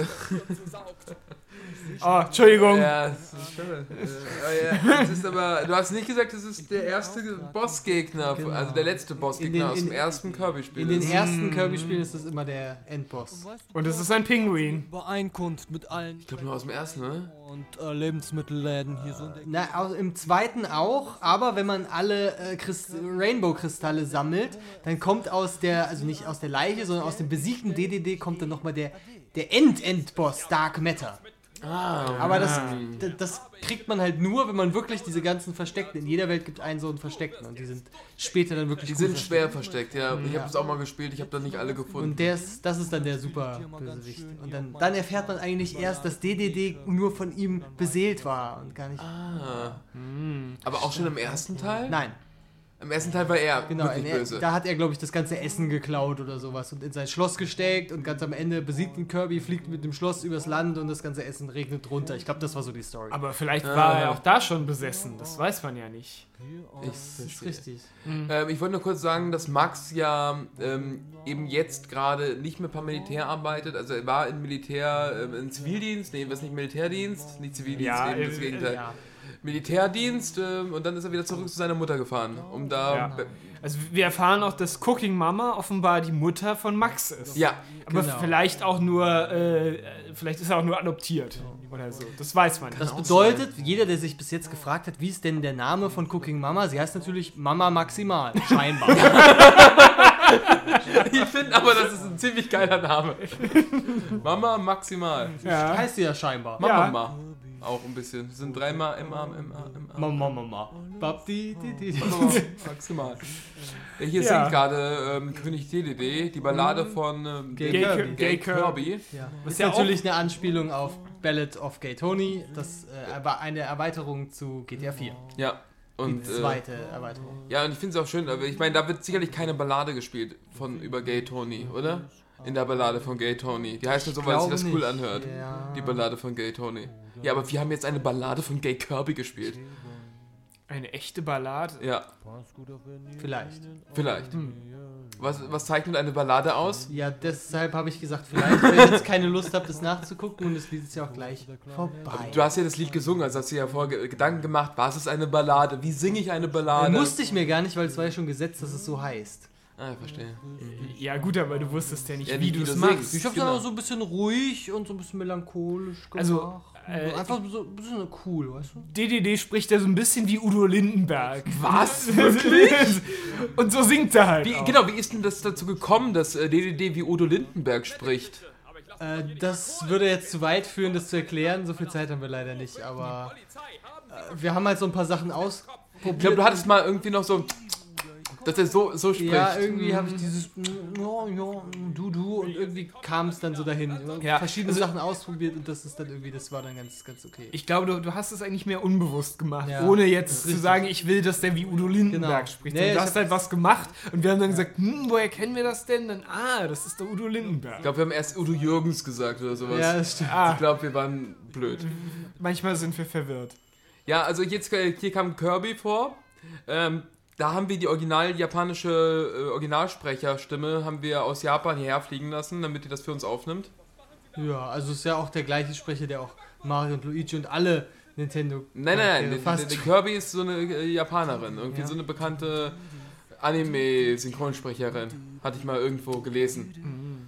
Oh, Entschuldigung. Ja, das ist schön. Das ist aber, du hast nicht gesagt, das ist der erste Bossgegner, also der letzte Bossgegner aus dem ersten Kirby-Spiel. In den ersten Kirby-Spielen ist das immer der Endboss. Und es ist ein Pinguin. Übereinkunft mit allen. Ich glaube nur aus dem ersten, ne? Und Lebensmittelläden hier so. Im zweiten auch, aber wenn man alle Rainbow-Kristalle sammelt, dann kommt also nicht aus der Leiche, sondern aus dem besiegten DDD kommt dann nochmal der Endboss, Dark Matter. Aber das kriegt man halt nur, wenn man wirklich diese ganzen Versteckten, in jeder Welt gibt es einen so einen Versteckten und die sind später dann wirklich schwer versteckt, ja. Ich habe es auch mal gespielt, ich habe da nicht alle gefunden. Und das ist dann der super Bösewicht. Und dann erfährt man eigentlich erst, dass DDD nur von ihm beseelt war und gar nicht... Aber auch schon im ersten Teil? Nein. Im ersten Teil war er wirklich böse. Da hat er, glaube ich, das ganze Essen geklaut oder sowas und in sein Schloss gesteckt und ganz am Ende besiegt ihn Kirby, fliegt mit dem Schloss übers Land und das ganze Essen regnet runter. Ich glaube, das war so die Story. Aber vielleicht war er auch da schon besessen, das weiß man ja nicht. Das ist richtig. Ich wollte nur kurz sagen, dass Max ja eben jetzt gerade nicht mehr beim Militär arbeitet. Also er war im Militär, im Zivildienst, was nicht Militärdienst, nicht Zivildienst, das Gegenteil. Ja. Militärdienst und dann ist er wieder zurück zu seiner Mutter gefahren, um da Also wir erfahren auch, dass Cooking Mama offenbar die Mutter von Max ist. Ja. Aber genau. vielleicht ist er auch nur adoptiert oder so. Das weiß man nicht. Das bedeutet, jeder, der sich bis jetzt gefragt hat, wie ist denn der Name von Cooking Mama, sie heißt natürlich Mama Maximal, scheinbar. Ich finde aber, das ist ein ziemlich geiler Name. Mama Maximal. Ja. Heißt sie ja scheinbar. Mama. Auch ein bisschen. Sind dreimal immer. Mama. Babdi, Maximal. Hier singt gerade König DDD, die Ballade von Gay Kirby. Ja. Das ist natürlich eine Anspielung auf Ballad of Gay Tony. Das war eine Erweiterung zu GTA 4. Ja. Und, die zweite Erweiterung. Ja, und ich finde es auch schön, aber ich meine, da wird sicherlich keine Ballade gespielt über Gay Tony, oder? In der Ballade von Gay Tony. Die heißt nur so, weil sich das cool anhört. Ja. Die Ballade von Gay Tony. Ja, aber wir haben jetzt eine Ballade von Gay Kirby gespielt. Eine echte Ballade? Ja. Vielleicht. Was zeichnet eine Ballade aus? Ja, deshalb habe ich gesagt, vielleicht, wenn ich jetzt keine Lust habe, das nachzugucken und das Lied ist ja auch gleich vorbei. Du hast ja das Lied gesungen, also hast du ja vorher Gedanken gemacht, was ist eine Ballade? Wie singe ich eine Ballade? Musste ich mir gar nicht, weil es war ja schon gesetzt, dass es so heißt. Ah, verstehe. Ja gut, aber du wusstest ja nicht, Ja, wie du es machst. Ich habe es Genau. aber so ein bisschen ruhig und so ein bisschen melancholisch gemacht. Also, einfach so ein bisschen cool, weißt du? DDD spricht ja so ein bisschen wie Udo Lindenberg. Was? Wirklich? Und so singt er halt auch. Genau, wie ist denn das dazu gekommen, dass DDD wie Udo Lindenberg spricht? Das würde jetzt zu weit führen, das zu erklären. So viel Zeit haben wir leider nicht, aber wir haben halt so ein paar Sachen ausprobiert. Ich glaube, du hattest mal irgendwie noch so, dass er so spricht. Ja, irgendwie habe ich dieses du und irgendwie kam es dann so dahin. Ja, verschiedene Sachen ausprobiert und das war dann ganz okay. Ich glaube, du hast es eigentlich mehr unbewusst gemacht, Ja, ohne das jetzt ist zu richtig. sagen, ich will, dass der wie Udo Lindenberg Genau. spricht. Nee, Und du ich hast halt was gemacht und wir haben dann gesagt, woher kennen wir das denn? Dann, das ist der Udo Lindenberg. Ich glaube, wir haben erst Udo Jürgens gesagt oder sowas. Ja, das stimmt. Ich glaube, wir waren blöd. Manchmal sind wir verwirrt. Ja, also hier kam Kirby vor. Da haben wir die japanische Originalsprecherstimme haben wir aus Japan hierher fliegen lassen, damit die das für uns aufnimmt. Ja, also ist ja auch der gleiche Sprecher, der auch Mario und Luigi und alle Nintendo. Nein, fast. die Kirby ist so eine Japanerin, irgendwie Ja. so eine bekannte Anime-Synchronsprecherin. Hatte ich mal irgendwo gelesen.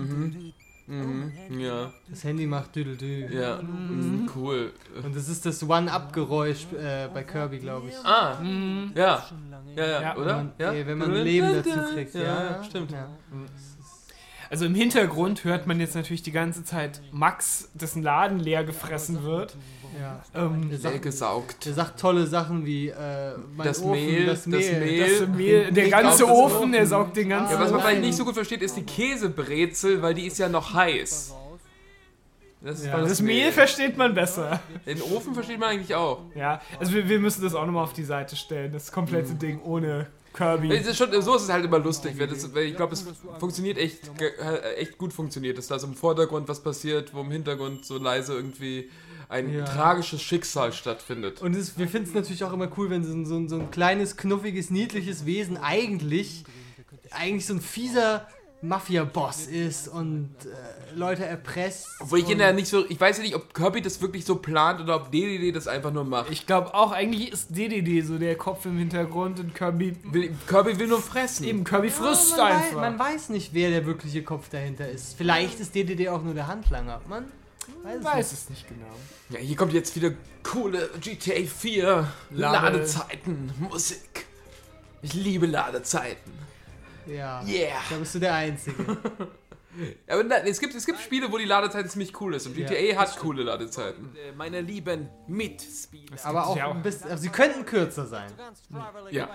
Ja. Das Handy macht Düdeldü. Ja, cool. Und das ist das One-Up-Geräusch bei Kirby, glaube ich. Ja, Ja, oder? Wenn man Leben dazu kriegt. Ja, stimmt. Ja. Also im Hintergrund hört man jetzt natürlich die ganze Zeit Max, dessen Laden leer gefressen wird. Ja. Leer gesaugt. Der sagt tolle Sachen wie mein Das Ofen, Mehl, das das Mehl. Mehl. Der ganze Ofen, der saugt den ganzen Ja, was man Ofen. vielleicht nicht so gut versteht, ist die Käsebrezel, weil die ist ja noch heiß. Das, ist Ja. Das Mehl versteht man besser. Den Ofen versteht man eigentlich auch. Ja, also wir müssen das auch nochmal auf die Seite stellen, das komplette Ding ohne Kirby. Es ist schon, so ist es halt immer lustig. Weil ich glaube, es funktioniert echt gut funktioniert, dass da so im Vordergrund was passiert, wo im Hintergrund so leise irgendwie ein tragisches Schicksal stattfindet. Und wir finden es natürlich auch immer cool, wenn so ein kleines, knuffiges, niedliches Wesen eigentlich so ein fieser Mafia-Boss ist und Leute erpresst. Obwohl ich weiß ja nicht, ob Kirby das wirklich so plant oder ob DDD das einfach nur macht. Ich glaube auch, eigentlich ist DDD so der Kopf im Hintergrund und Kirby Kirby will nur fressen. Eben, Kirby frisst man einfach. man weiß nicht, wer der wirkliche Kopf dahinter ist. Vielleicht ist DDD auch nur der Handlanger. Man weiß es nicht genau. Ja, hier kommt jetzt wieder coole GTA 4 Ladezeiten, Musik. Ich liebe Ladezeiten. Ja, Yeah. da bist du der Einzige. Aber nein, es gibt Spiele, wo die Ladezeit ziemlich cool ist und GTA hat coole Ladezeiten. Meine lieben Mitspieler. Aber auch ein bisschen, also sie könnten kürzer sein. Ja.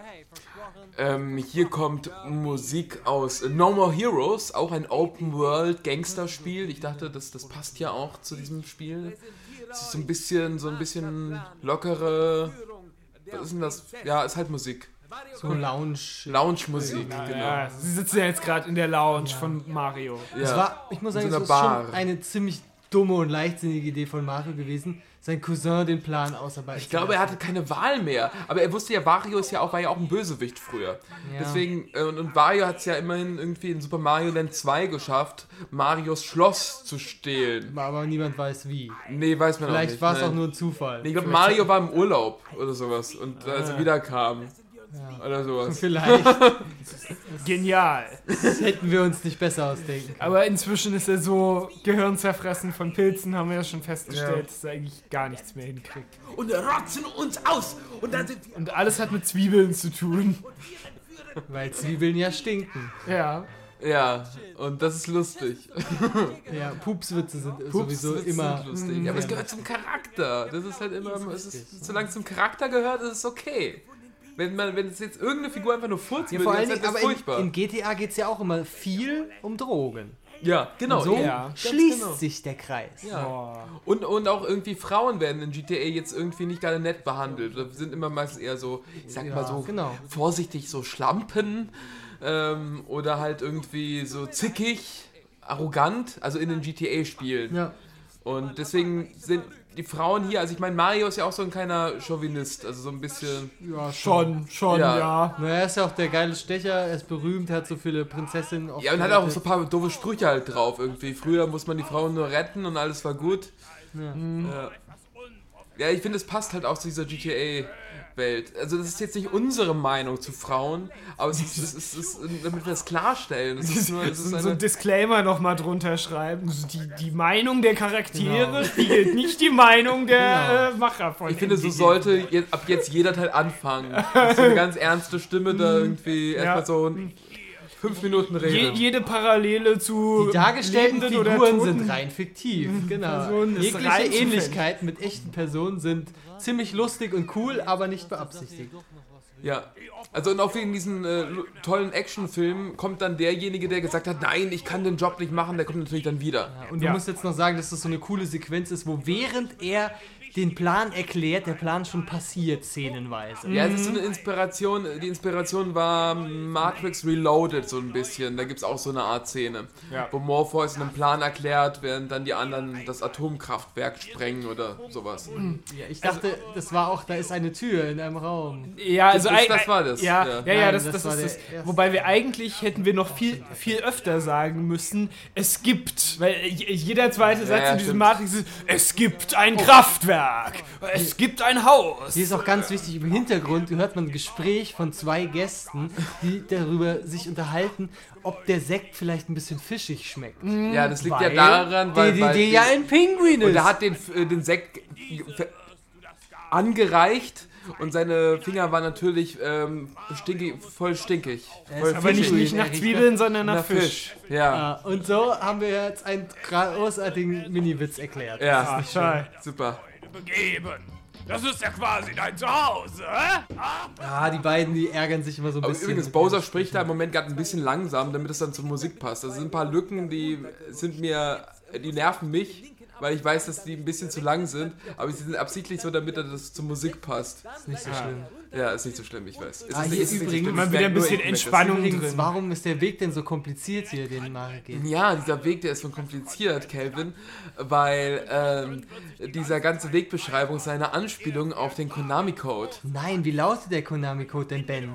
Hier kommt Musik aus No More Heroes, auch ein Open-World-Gangster-Spiel. Ich dachte, das passt ja auch zu diesem Spiel. Es ist so ein bisschen lockere... Was ist denn das? Ja, ist halt Musik. So Lounge-Musik, genau. Ja, sie sitzen ja jetzt gerade in der Lounge von Mario. Ja. Ich muss sagen, In so es einer ist Bar. schon eine ziemlich dumme und leichtsinnige Idee von Mario gewesen, sein Cousin den Plan ausarbeiten. Ich glaube, er hatte keine Wahl mehr. Aber er wusste ja, Wario war ja auch ein Bösewicht früher. Ja. Deswegen, und Wario hat es ja immerhin irgendwie in Super Mario Land 2 geschafft, Marios Schloss zu stehlen. Aber niemand weiß wie. Nee, weiß man auch nicht. Vielleicht war es Nein. auch nur ein Zufall. Nee, ich glaube, Mario war im Urlaub oder sowas. Und als er wieder kam. Oder sowas. Vielleicht. Genial. Das hätten wir uns nicht besser ausdenken können. Aber inzwischen ist er so gehirnzerfressen von Pilzen, haben wir ja schon festgestellt, dass er eigentlich gar nichts mehr hinkriegt. Und rotzen uns aus. Und dann sind wir... Und alles hat mit Zwiebeln zu tun. Weil Zwiebeln ja stinken. Ja. Ja, und das ist lustig. Ja, Pupswitze sind sowieso immer sind lustig. Ja, aber es gehört zum Charakter. Das ist halt immer, solange es zum Charakter gehört, ist es okay. Wenn es jetzt irgendeine Figur einfach nur furzt, ja, vor allen Dingen, aber in GTA geht es ja auch immer viel um Drogen. Ja, genau. Und so ja. schließt sich der Kreis. Ja. Und auch irgendwie Frauen werden in GTA jetzt irgendwie nicht gerade nett behandelt. Oder sind immer meistens eher so, ich sag mal so, vorsichtig so Schlampen. Oder halt irgendwie so zickig, arrogant, also in den GTA-Spielen. Ja. Und deswegen sind die Frauen hier, also ich meine, Mario ist ja auch so ein kleiner Chauvinist, also so ein bisschen... Ja, Schon, ja. Na, er ist ja auch der geile Stecher, er ist berühmt, hat so viele Prinzessinnen. Ja, und hat auch so ein paar doofe Sprüche halt drauf irgendwie. Früher muss man die Frauen nur retten und alles war gut. Ja, ich finde, es passt halt auch zu dieser GTA-Welt. Also das ist jetzt nicht unsere Meinung zu Frauen, aber es ist damit wir das klarstellen. Es ist so ein Disclaimer nochmal drunter schreiben. Die Meinung der Charaktere spiegelt nicht die Meinung der Macher von Ich finde, so sollte ab jetzt jeder Teil anfangen. Das ist so eine ganz ernste Stimme da irgendwie erstmal so 5 Minuten reden. Jede Parallele zu die dargestellten Figuren Figuren sind rein fiktiv. Genau. Personen ist Jegliche rein Ähnlichkeiten mit echten Personen sind ziemlich lustig und cool, aber nicht beabsichtigt. Ja. Also und auch wegen diesen tollen Actionfilmen kommt dann derjenige, der gesagt hat, nein, ich kann den Job nicht machen, der kommt natürlich dann wieder. Ja, und du musst jetzt noch sagen, dass das so eine coole Sequenz ist, wo während er den Plan erklärt, der Plan schon passiert, szenenweise. Ja, es ist so eine Inspiration, die Inspiration war Matrix Reloaded so ein bisschen, da gibt es auch so eine Art Szene, wo Morpheus einen Plan erklärt, während dann die anderen das Atomkraftwerk sprengen oder sowas. Ja, ich dachte, das war auch, da ist eine Tür in einem Raum. Ja, also das war das. Ja, Nein, das ist das. Wobei wir eigentlich hätten wir noch viel öfter sagen müssen, es gibt, weil jeder zweite Satz in diesem Matrix ist, es gibt ein Kraftwerk. Es gibt ein Haus. Hier ist auch ganz wichtig, im Hintergrund hört man ein Gespräch von 2 Gästen, die darüber sich unterhalten, ob der Sekt vielleicht ein bisschen fischig schmeckt. Ja, das liegt ja daran, weil der ja ein Pinguin ist. Und er hat den Sekt angereicht und seine Finger waren natürlich voll stinkig. Voll aber nicht nach Zwiebeln, sondern nach Fisch. Ja. Und so haben wir jetzt einen großartigen Mini-Witz erklärt. Ja, super. Begeben. Das ist ja quasi dein Zuhause, hä? Die beiden, die ärgern sich immer so ein bisschen. Übrigens, Bowser spricht da im Moment gerade ein bisschen langsam, damit es dann zur Musik passt. Das sind ein paar Lücken, die nerven mich, weil ich weiß, dass die ein bisschen zu lang sind, aber sie sind absichtlich so, damit das zur Musik passt. Ist nicht so schlimm. Ja, ist nicht so schlimm, ich weiß. Hier ist übrigens immer wieder ein bisschen Entspannung drin. Warum ist der Weg denn so kompliziert hier, den Mario geht? Ja, dieser Weg, der ist so kompliziert, Calvin, weil dieser ganze Wegbeschreibung ist eine Anspielung auf den Konami-Code. Nein, wie lautet der Konami-Code denn, Ben?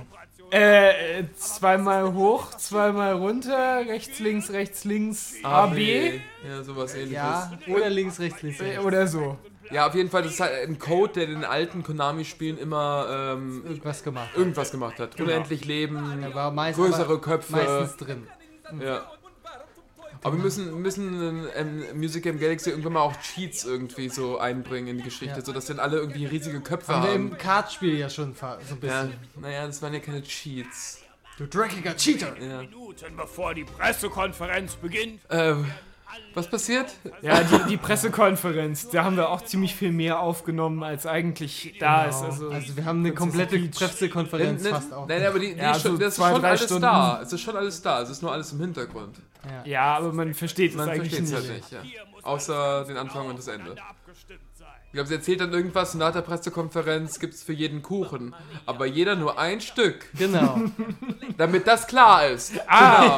2-mal hoch, 2-mal runter, rechts, links, A, B. Ja, sowas ähnliches. Ja, oder links, rechts. Oder so. Ja, auf jeden Fall, das ist halt ein Code, der in den alten Konami-Spielen immer irgendwas gemacht hat. Genau. Unendlich Leben, war größere Köpfe. Meistens drin. Ja. Aber wir müssen in Music Game Galaxy irgendwann mal auch Cheats irgendwie so einbringen in die Geschichte, sodass dann alle irgendwie riesige Köpfe haben. Wir im Kartspiel ja schon so ein bisschen. Ja, naja, das waren ja keine Cheats. Du dreckiger Cheater! Ja. Minuten bevor die Pressekonferenz beginnt. Was passiert? Ja, die Pressekonferenz, da haben wir auch ziemlich viel mehr aufgenommen, als eigentlich da ist. Also wir haben eine komplette Pressekonferenz fast auch. Nein, aber das ist schon alles da. Es ist schon alles da, es ist nur alles im Hintergrund. Ja, aber man versteht es eigentlich nicht. Halt nicht, ja. Außer den Anfang und das Ende. Ich glaube, sie erzählt dann irgendwas und nach der Pressekonferenz gibt es für jeden Kuchen. Aber jeder nur ein Stück. Genau. Damit das klar ist. Genau.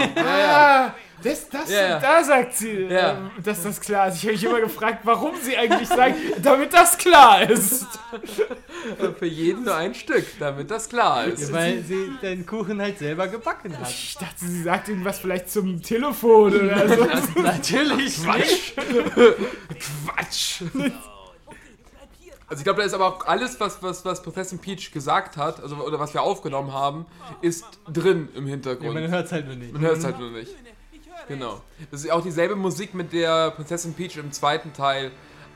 Da sagt sie, dass das klar ist. Ich habe mich immer gefragt, warum sie eigentlich sagt, damit das klar ist. Für jeden nur ein Stück, damit das klar ist. Ja, weil sie den Kuchen halt selber gebacken hat. Ich dachte, sie sagt irgendwas vielleicht zum Telefon oder so. Natürlich Quatsch. Quatsch. Also ich glaube, da ist aber auch alles, was Prinzessin Peach gesagt hat, also oder was wir aufgenommen haben, ist drin im Hintergrund. Ja, man hört es halt nur nicht. Man hört es halt nur nicht. Genau. Das ist auch dieselbe Musik, mit der Prinzessin Peach im zweiten Teil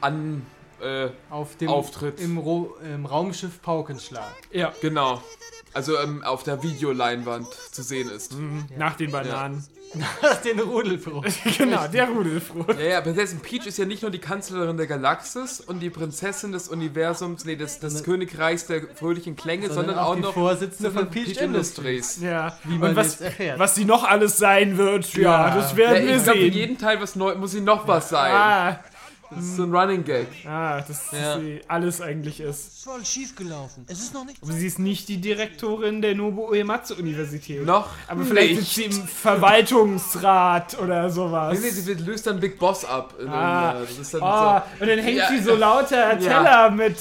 auftritt. Im Raumschiff Paukenschlag. Ja. Genau. Also auf der Videoleinwand zu sehen ist. Nach den Bananen. Den Rudelfrucht. Genau, der Rudelfrucht. Ja, Prinzessin Peach ist ja nicht nur die Kanzlerin der Galaxis und die Prinzessin des Universums, des Königreichs der fröhlichen Klänge, sondern auch die noch Vorsitzende von Peach Industries. Ja, Wie man und jetzt erfährt. was sie noch alles sein wird, das werden wir ich glaube, für sehen. jeden Teil muss sie noch was sein. Das ist so ein Running Gag. Dass sie alles eigentlich ist. Voll schief gelaufen. Es ist noch nicht. Aber sie ist nicht die Direktorin der Nobuo Uematsu-Universität. Noch Aber vielleicht nicht. sitzt sie im Verwaltungsrat oder sowas. Nee, sie löst dann Big Boss ab. Das ist dann Und dann hängt sie so lauter Teller mit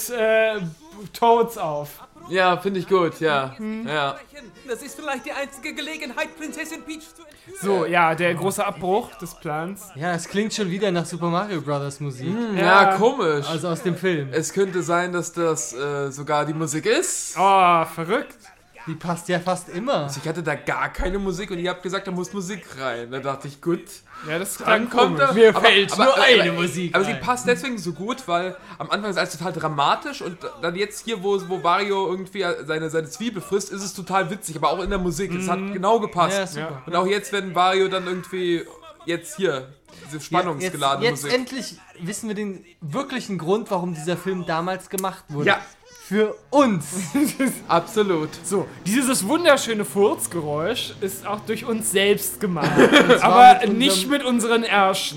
Toads auf. Ja, finde ich gut, ja. Das ist vielleicht die einzige Gelegenheit, Prinzessin Peach zu entführen. So, der große Abbruch des Plans. Ja, das klingt schon wieder nach Super Mario Bros. Musik. Ja, komisch. Also aus dem Film. Es könnte sein, dass das sogar die Musik ist. Oh, verrückt. Die passt ja fast immer. Ich hatte da gar keine Musik und ihr habt gesagt, da muss Musik rein. Da dachte ich, gut. Ja, das Dann klang kommt komisch. er. Mir fällt nur eine Musik Aber sie ein. passt deswegen so gut, weil am Anfang ist alles total dramatisch und dann jetzt hier, wo Wario irgendwie seine Zwiebel frisst, ist es total witzig, aber auch in der Musik. Es hat genau gepasst. Ja, super. Und auch jetzt, wenn Wario dann irgendwie jetzt hier diese spannungsgeladene jetzt Musik. endlich wissen wir den wirklichen Grund, warum dieser Film damals gemacht wurde. Ja, Für uns. absolut. So, dieses wunderschöne Furzgeräusch ist auch durch uns selbst gemacht. Aber nicht mit unseren Ärschen.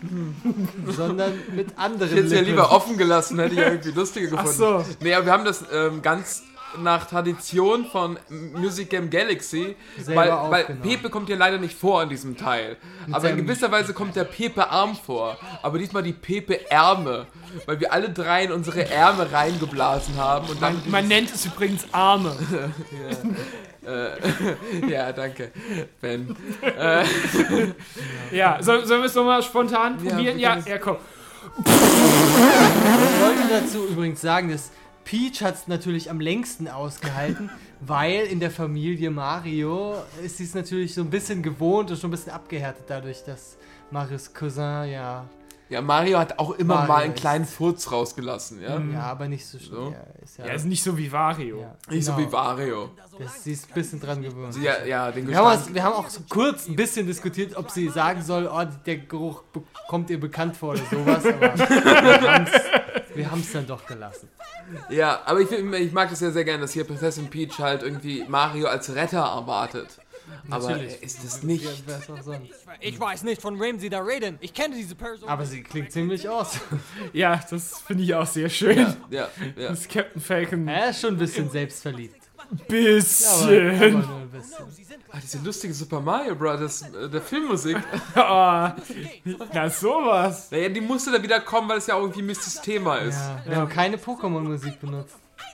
Sondern mit anderen Ich hätte es ja Lippen. lieber offen gelassen, hätte ich irgendwie lustiger gefunden. Ach so. Nee, aber wir haben das ganz nach Tradition von Music Game Galaxy, Selber weil aufgenommen. Pepe kommt hier leider nicht vor in diesem Teil. Aber in seinem- gewisser Weise kommt der Pepe-Arm vor. Aber diesmal die Pepe-Ärme, weil wir alle drei in unsere Ärme reingeblasen haben. Und dann Man nennt es übrigens Arme. ja, danke, Ben. Ja, sollen wir es nochmal spontan probieren? wir Ja, können es- komm. Ich wollte dazu übrigens sagen, dass Peach hat es natürlich am längsten ausgehalten, weil in der Familie Mario ist sie es natürlich so ein bisschen gewohnt und schon ein bisschen abgehärtet dadurch, dass Marios Cousin Ja, Mario hat auch immer Mario mal einen ist- kleinen Furz rausgelassen, ja? ja, aber nicht so schlimm. So. Ja, ist ja, Ja, ist nicht so wie Wario. ja, Nicht so genau. wie Wario. Sie ist ein bisschen dran gewöhnt. Ja, den Wir haben, Gestank. wir haben auch so kurz ein bisschen diskutiert, ob sie sagen soll, oh, der Geruch kommt ihr bekannt vor oder sowas, aber wir haben es dann doch gelassen. Ja, aber ich mag das ja sehr gerne, dass hier Prinzessin Peach halt irgendwie Mario als Retter erwartet. Aber Natürlich. er ist es nicht. Wer ist auch sonst? Ich weiß nicht, von wem Sie da reden. Ich kenne diese Person. Aber sie klingt ziemlich aus. Ja, das finde ich auch sehr schön. Ja. Das Captain Falcon. Er ist schon ein bisschen selbstverliebt. Bisschen. Aber nur ein bisschen. Diese lustige Super Mario Brothers, der Filmmusik. Na, sowas. Naja, die musste da wieder kommen, weil es ja auch irgendwie ein mystisches Thema ist. Ja, wir haben keine Pokémon-Musik benutzt.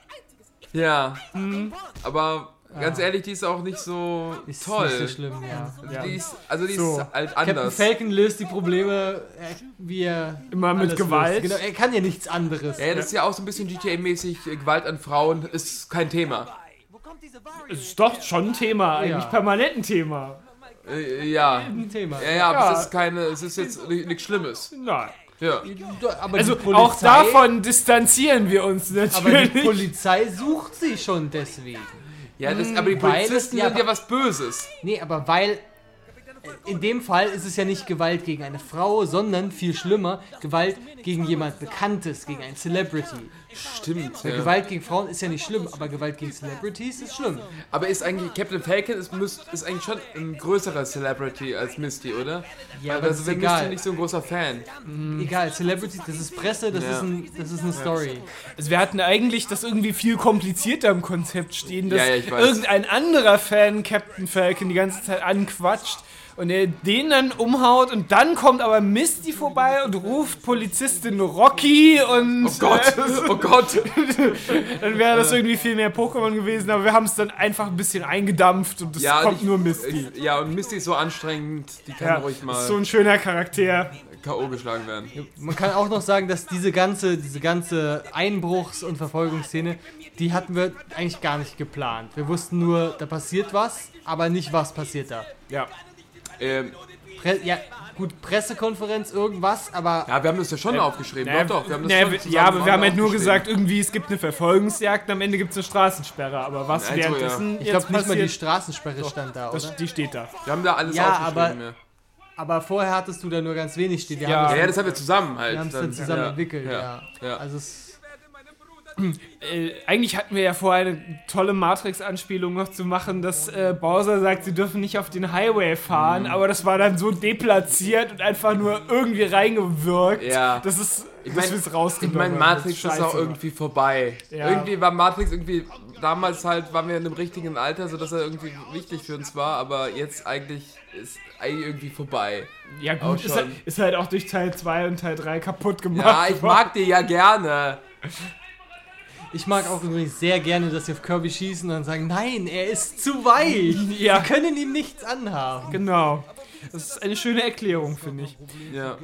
Ja. Aber ganz ehrlich, die ist auch nicht so Ist toll. nicht so schlimm, ja. Ja. Die ist So. halt Captain anders. Falcon löst die Probleme, wie er Immer mit alles Gewalt. löst. Genau, er kann ja nichts anderes. Ja, das ist ja auch so ein bisschen GTA-mäßig, Gewalt an Frauen ist kein Thema. Es ist doch schon ein Thema, eigentlich Ja. permanent ein Thema. Ja. Ein Thema. Ja, aber Ja. es ist jetzt nichts Schlimmes. Nein. Ja. Aber Also die Polizei, auch davon distanzieren wir uns aber die natürlich. Polizei sucht sie schon deswegen. Ja, aber die Weil es- Polizisten ja, sind ja was Böses. Nee, aber weil in dem Fall ist es ja nicht Gewalt gegen eine Frau, sondern viel schlimmer, Gewalt gegen jemand Bekanntes, gegen ein Celebrity. Stimmt. Weil Ja. Gewalt gegen Frauen ist ja nicht schlimm, aber Gewalt gegen Celebrities ist schlimm. Aber ist eigentlich Captain Falcon ist eigentlich schon ein größerer Celebrity als Misty, oder? Ja, Weil aber das ist Misty egal. nicht so ein großer Fan. Egal, Celebrities, das ist Presse, das, Ja. das ist eine Story. Also wir hatten eigentlich das irgendwie viel komplizierter im Konzept stehen, dass Ja, ich weiß. irgendein anderer Fan Captain Falcon die ganze Zeit anquatscht und er den dann umhaut und dann kommt aber Misty vorbei und ruft Polizistin Rocky und... Oh Gott! Dann wäre das irgendwie viel mehr Pokémon gewesen, aber wir haben es dann einfach ein bisschen eingedampft und es kommt nur Misty. Ja, und Misty ist so anstrengend, die kann ruhig mal ist so ein schöner Charakter. K.O. geschlagen werden. Man kann auch noch sagen, dass diese ganze Einbruchs- und Verfolgungsszene, die hatten wir eigentlich gar nicht geplant. Wir wussten nur, da passiert was, aber nicht, was passiert da. Ja. Pressekonferenz, irgendwas, aber... Ja, wir haben das ja schon aufgeschrieben. Doch, wir haben das schon aber wir haben halt nur gesagt, irgendwie, es gibt eine Verfolgungsjagd und am Ende gibt es eine Straßensperre. Aber was währenddessen Ich glaube nicht mal die Straßensperre stand da, oder? Die steht da. Wir haben da alles aufgeschrieben. Aber vorher hattest du da nur ganz wenig stehen. Das haben wir zusammen halt. Wir haben es dann zusammen entwickelt, ja. Also eigentlich hatten wir ja vor, eine tolle Matrix-Anspielung noch zu machen, dass Bowser sagt, sie dürfen nicht auf den Highway fahren, aber das war dann so deplatziert und einfach nur irgendwie reingewirkt, dass wir es rausgenommen haben. Ich meine, Matrix ist auch irgendwie vorbei. Ja. Irgendwie war Matrix damals halt, waren wir in einem richtigen Alter, sodass er irgendwie wichtig für uns war, aber jetzt eigentlich ist irgendwie vorbei. Ja gut, ist halt auch durch Teil 2 und Teil 3 kaputt gemacht. Ja, ich mag die ja gerne. Ich mag auch übrigens sehr gerne, dass sie auf Kirby schießen und dann sagen, nein, er ist zu weich. Ja. Sie können ihm nichts anhaben. Genau. Das ist eine schöne Erklärung, finde ich. Ja.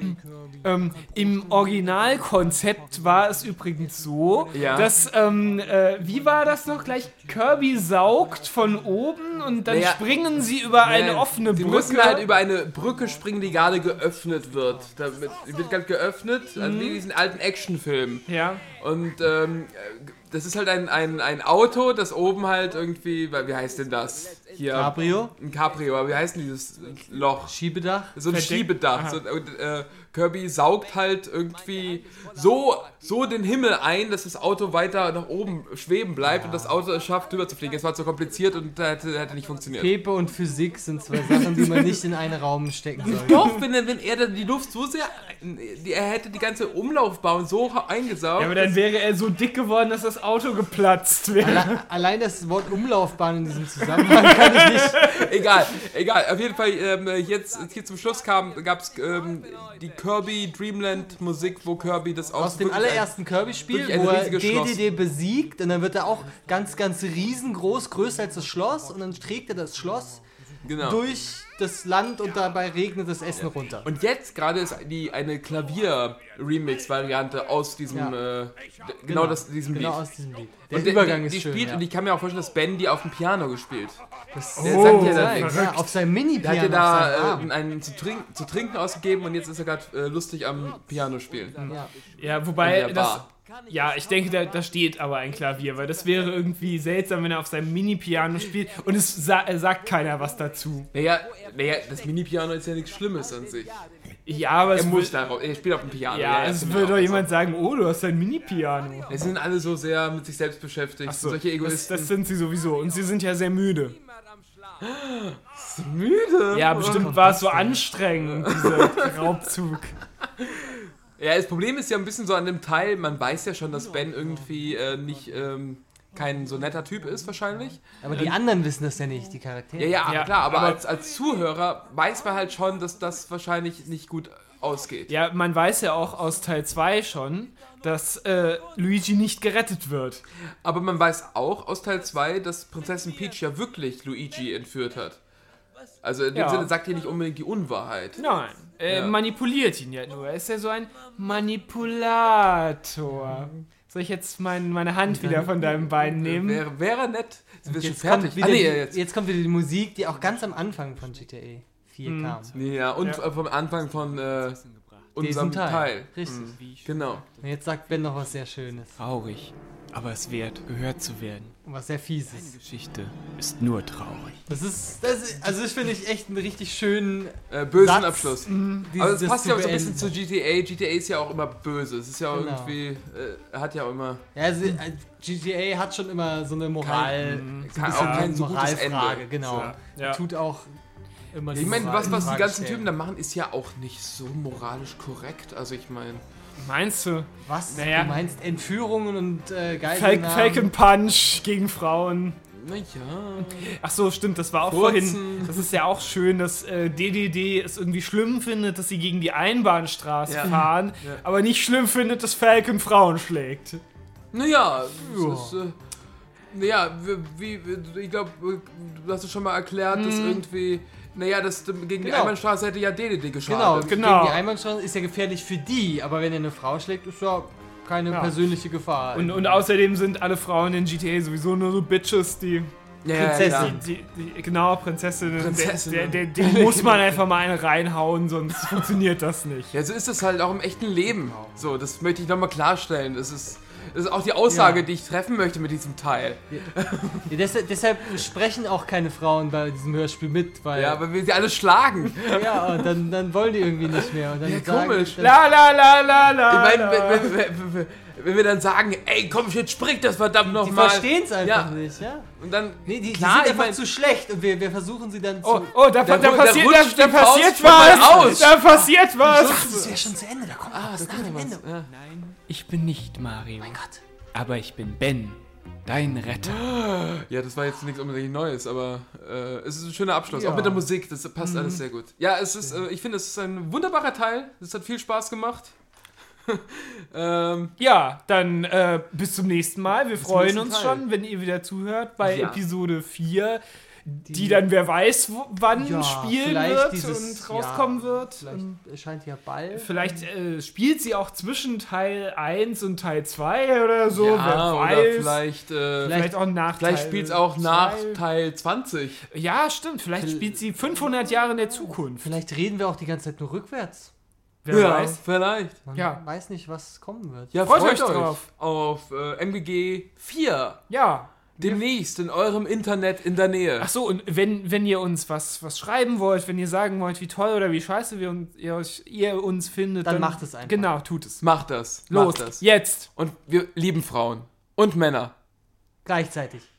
Im Originalkonzept war es übrigens so, dass, wie war das noch gleich? Kirby saugt von oben und dann springen sie über eine offene Brücke. Sie müssen halt über eine Brücke springen, die gerade geöffnet wird. Die wird gerade geöffnet, also wie diesen alten Actionfilm. Ja. Und das ist halt ein Auto, das oben halt irgendwie, wie heißt denn das? Hier, Cabrio? Ein Cabrio, aber wie heißt denn dieses Loch? Schiebedach? So ein Schiebedach. So, und Kirby saugt halt irgendwie so den Himmel ein, dass das Auto weiter nach oben schweben bleibt und das Auto es schafft, drüber zu fliegen. Es war zu kompliziert und hätte nicht funktioniert. Pepe und Physik sind zwei Sachen, die man nicht in einen Raum stecken soll. Doch, wenn er die Luft so sehr... Er hätte die ganze Umlaufbahn so eingesaugt. Ja, aber dann wäre er so dick geworden, dass das Auto geplatzt wäre. Allein das Wort Umlaufbahn in diesem Zusammenhang kann ich nicht... Egal. Auf jeden Fall, jetzt hier zum Schluss gab es die Kirby Dreamland Musik, wo Kirby das aus dem allerersten Kirby-Spiel, wo er DDD besiegt und dann wird er auch ganz, ganz riesengroß, größer als das Schloss und dann trägt er das Schloss durch das Land und dabei regnet das Essen runter. Und jetzt gerade ist eine Klavier-Remix-Variante aus diesem diesem Lied. Aus diesem Lied. Der Übergang ist schön. Und ich kann mir auch vorstellen, dass Ben die auf dem Piano gespielt. Auf seinem Mini-Piano. Der hat ja da einen zu trinken ausgegeben und jetzt ist er gerade lustig am Piano spielen. Ja, wobei das... Ja, ich denke, da steht aber ein Klavier, weil das wäre irgendwie seltsam, wenn er auf seinem Mini-Piano spielt und es sagt keiner was dazu. Naja, das Mini-Piano ist ja nichts Schlimmes an sich. Ja, aber er spielt auf dem Piano. Ja, es würde doch jemand sagen, oh, du hast ein Mini-Piano. Es sind alle so sehr mit sich selbst beschäftigt, solche Egoisten. Das sind sie sowieso und sie sind ja sehr müde. Müde? Ja, bestimmt war es so anstrengend, dieser Raubzug. Ja, das Problem ist ja ein bisschen so an dem Teil, man weiß ja schon, dass Ben irgendwie nicht kein so netter Typ ist wahrscheinlich. Aber die anderen wissen das ja nicht, die Charaktere. Ja, klar, aber als Zuhörer weiß man halt schon, dass das wahrscheinlich nicht gut ausgeht. Ja, man weiß ja auch aus Teil 2 schon, dass Luigi nicht gerettet wird. Aber man weiß auch aus Teil 2, dass Prinzessin Peach ja wirklich Luigi entführt hat. Also in dem Sinne sagt ihr nicht unbedingt die Unwahrheit. Nein, manipuliert ihn ja nur. Er ist ja so ein Manipulator. Soll ich jetzt meine Hand wieder von deinem Bein nehmen? Wäre nett. Jetzt kommt wieder die Musik, die auch ganz am Anfang von GTA 4 kam. Ja, und vom Anfang von unserem Teil. Richtig. Genau. Und jetzt sagt Ben noch was sehr Schönes. Traurig, aber es wert, gehört zu werden. Und was sehr Fieses. Meine Geschichte ist nur traurig. Das finde ich echt einen richtig schönen bösen Satz, Abschluss. Aber das passt ja auch so ein bisschen zu GTA. GTA ist ja auch immer böse. Es ist ja auch irgendwie, hat ja auch immer... Ja, also, GTA hat schon immer so eine Moral, kein so gutes Moralfrage, Ende. genau. Ja. Tut auch immer die Ich meine, was die ganzen stellen. Typen da machen, ist ja auch nicht so moralisch korrekt. Also ich meine... Meinst du? Was? Naja. Du meinst Entführungen und Geiselnahmen? Falcon Punch gegen Frauen. naja. Ach so, stimmt, das war auch vorhin. Das ist ja auch schön, dass DDD es irgendwie schlimm findet, dass sie gegen die Einbahnstraße fahren, aber nicht schlimm findet, dass Falcon Frauen schlägt. Naja, ich glaube, du hast es schon mal erklärt, dass irgendwie, das gegen die Einbahnstraße hätte ja DDD geschadet. Genau. Gegen die Einbahnstraße ist ja gefährlich für die, aber wenn er eine Frau schlägt, ist ja keine persönliche Gefahr. Und außerdem sind alle Frauen in GTA sowieso nur so Bitches, die Prinzessin. Prinzessinnen. Den muss man einfach mal eine reinhauen, sonst funktioniert das nicht. Ja, so ist es halt auch im echten Leben. So, das möchte ich nochmal klarstellen. Das ist auch die Aussage, die ich treffen möchte mit diesem Teil. Ja, deshalb sprechen auch keine Frauen bei diesem Hörspiel mit, weil... Ja, weil wir sie alle schlagen. Ja, und dann wollen die irgendwie nicht mehr. Und dann komisch. La la la la la. Ich meine, wenn wir dann sagen, ey, komm, jetzt sprich das verdammt nochmal. Die verstehen es einfach nicht, ja. Und dann, die sind einfach zu schlecht und wir versuchen sie dann zu... Da passiert was! Da passiert was! Das wäre schon zu Ende, da kommt was nach dem Ende. Ja. Nein, ich bin nicht Mario. Mein Gott. Aber ich bin Ben, dein Retter. Ja, das war jetzt nichts unbedingt Neues, aber es ist ein schöner Abschluss. Auch mit der Musik, das passt alles sehr gut. Ja, ich finde, es ist ein wunderbarer Teil. Es hat viel Spaß gemacht. Ja, dann bis zum nächsten Mal. Wir freuen uns schon, wenn ihr wieder zuhört bei Episode 4, die dann wer weiß wann spielen wird und rauskommen wird. Vielleicht erscheint ja bald. Vielleicht spielt sie auch zwischen Teil 1 und Teil 2 oder so. Ja, wer weiß. Oder vielleicht auch nach Vielleicht spielt es auch nach Teil 20. Ja, stimmt. Vielleicht spielt sie 500 Jahre in der Zukunft. Vielleicht reden wir auch die ganze Zeit nur rückwärts. Wer weiß. Vielleicht. Man weiß nicht, was kommen wird. Ja, freut euch drauf. Auf MGG 4. Ja. Demnächst in eurem Internet in der Nähe. Ach so, und wenn ihr uns was schreiben wollt, wenn ihr sagen wollt, wie toll oder wie scheiße ihr uns findet, dann macht es einfach. Genau, tut es. Macht das. Los, jetzt. Und wir lieben Frauen und Männer. Gleichzeitig.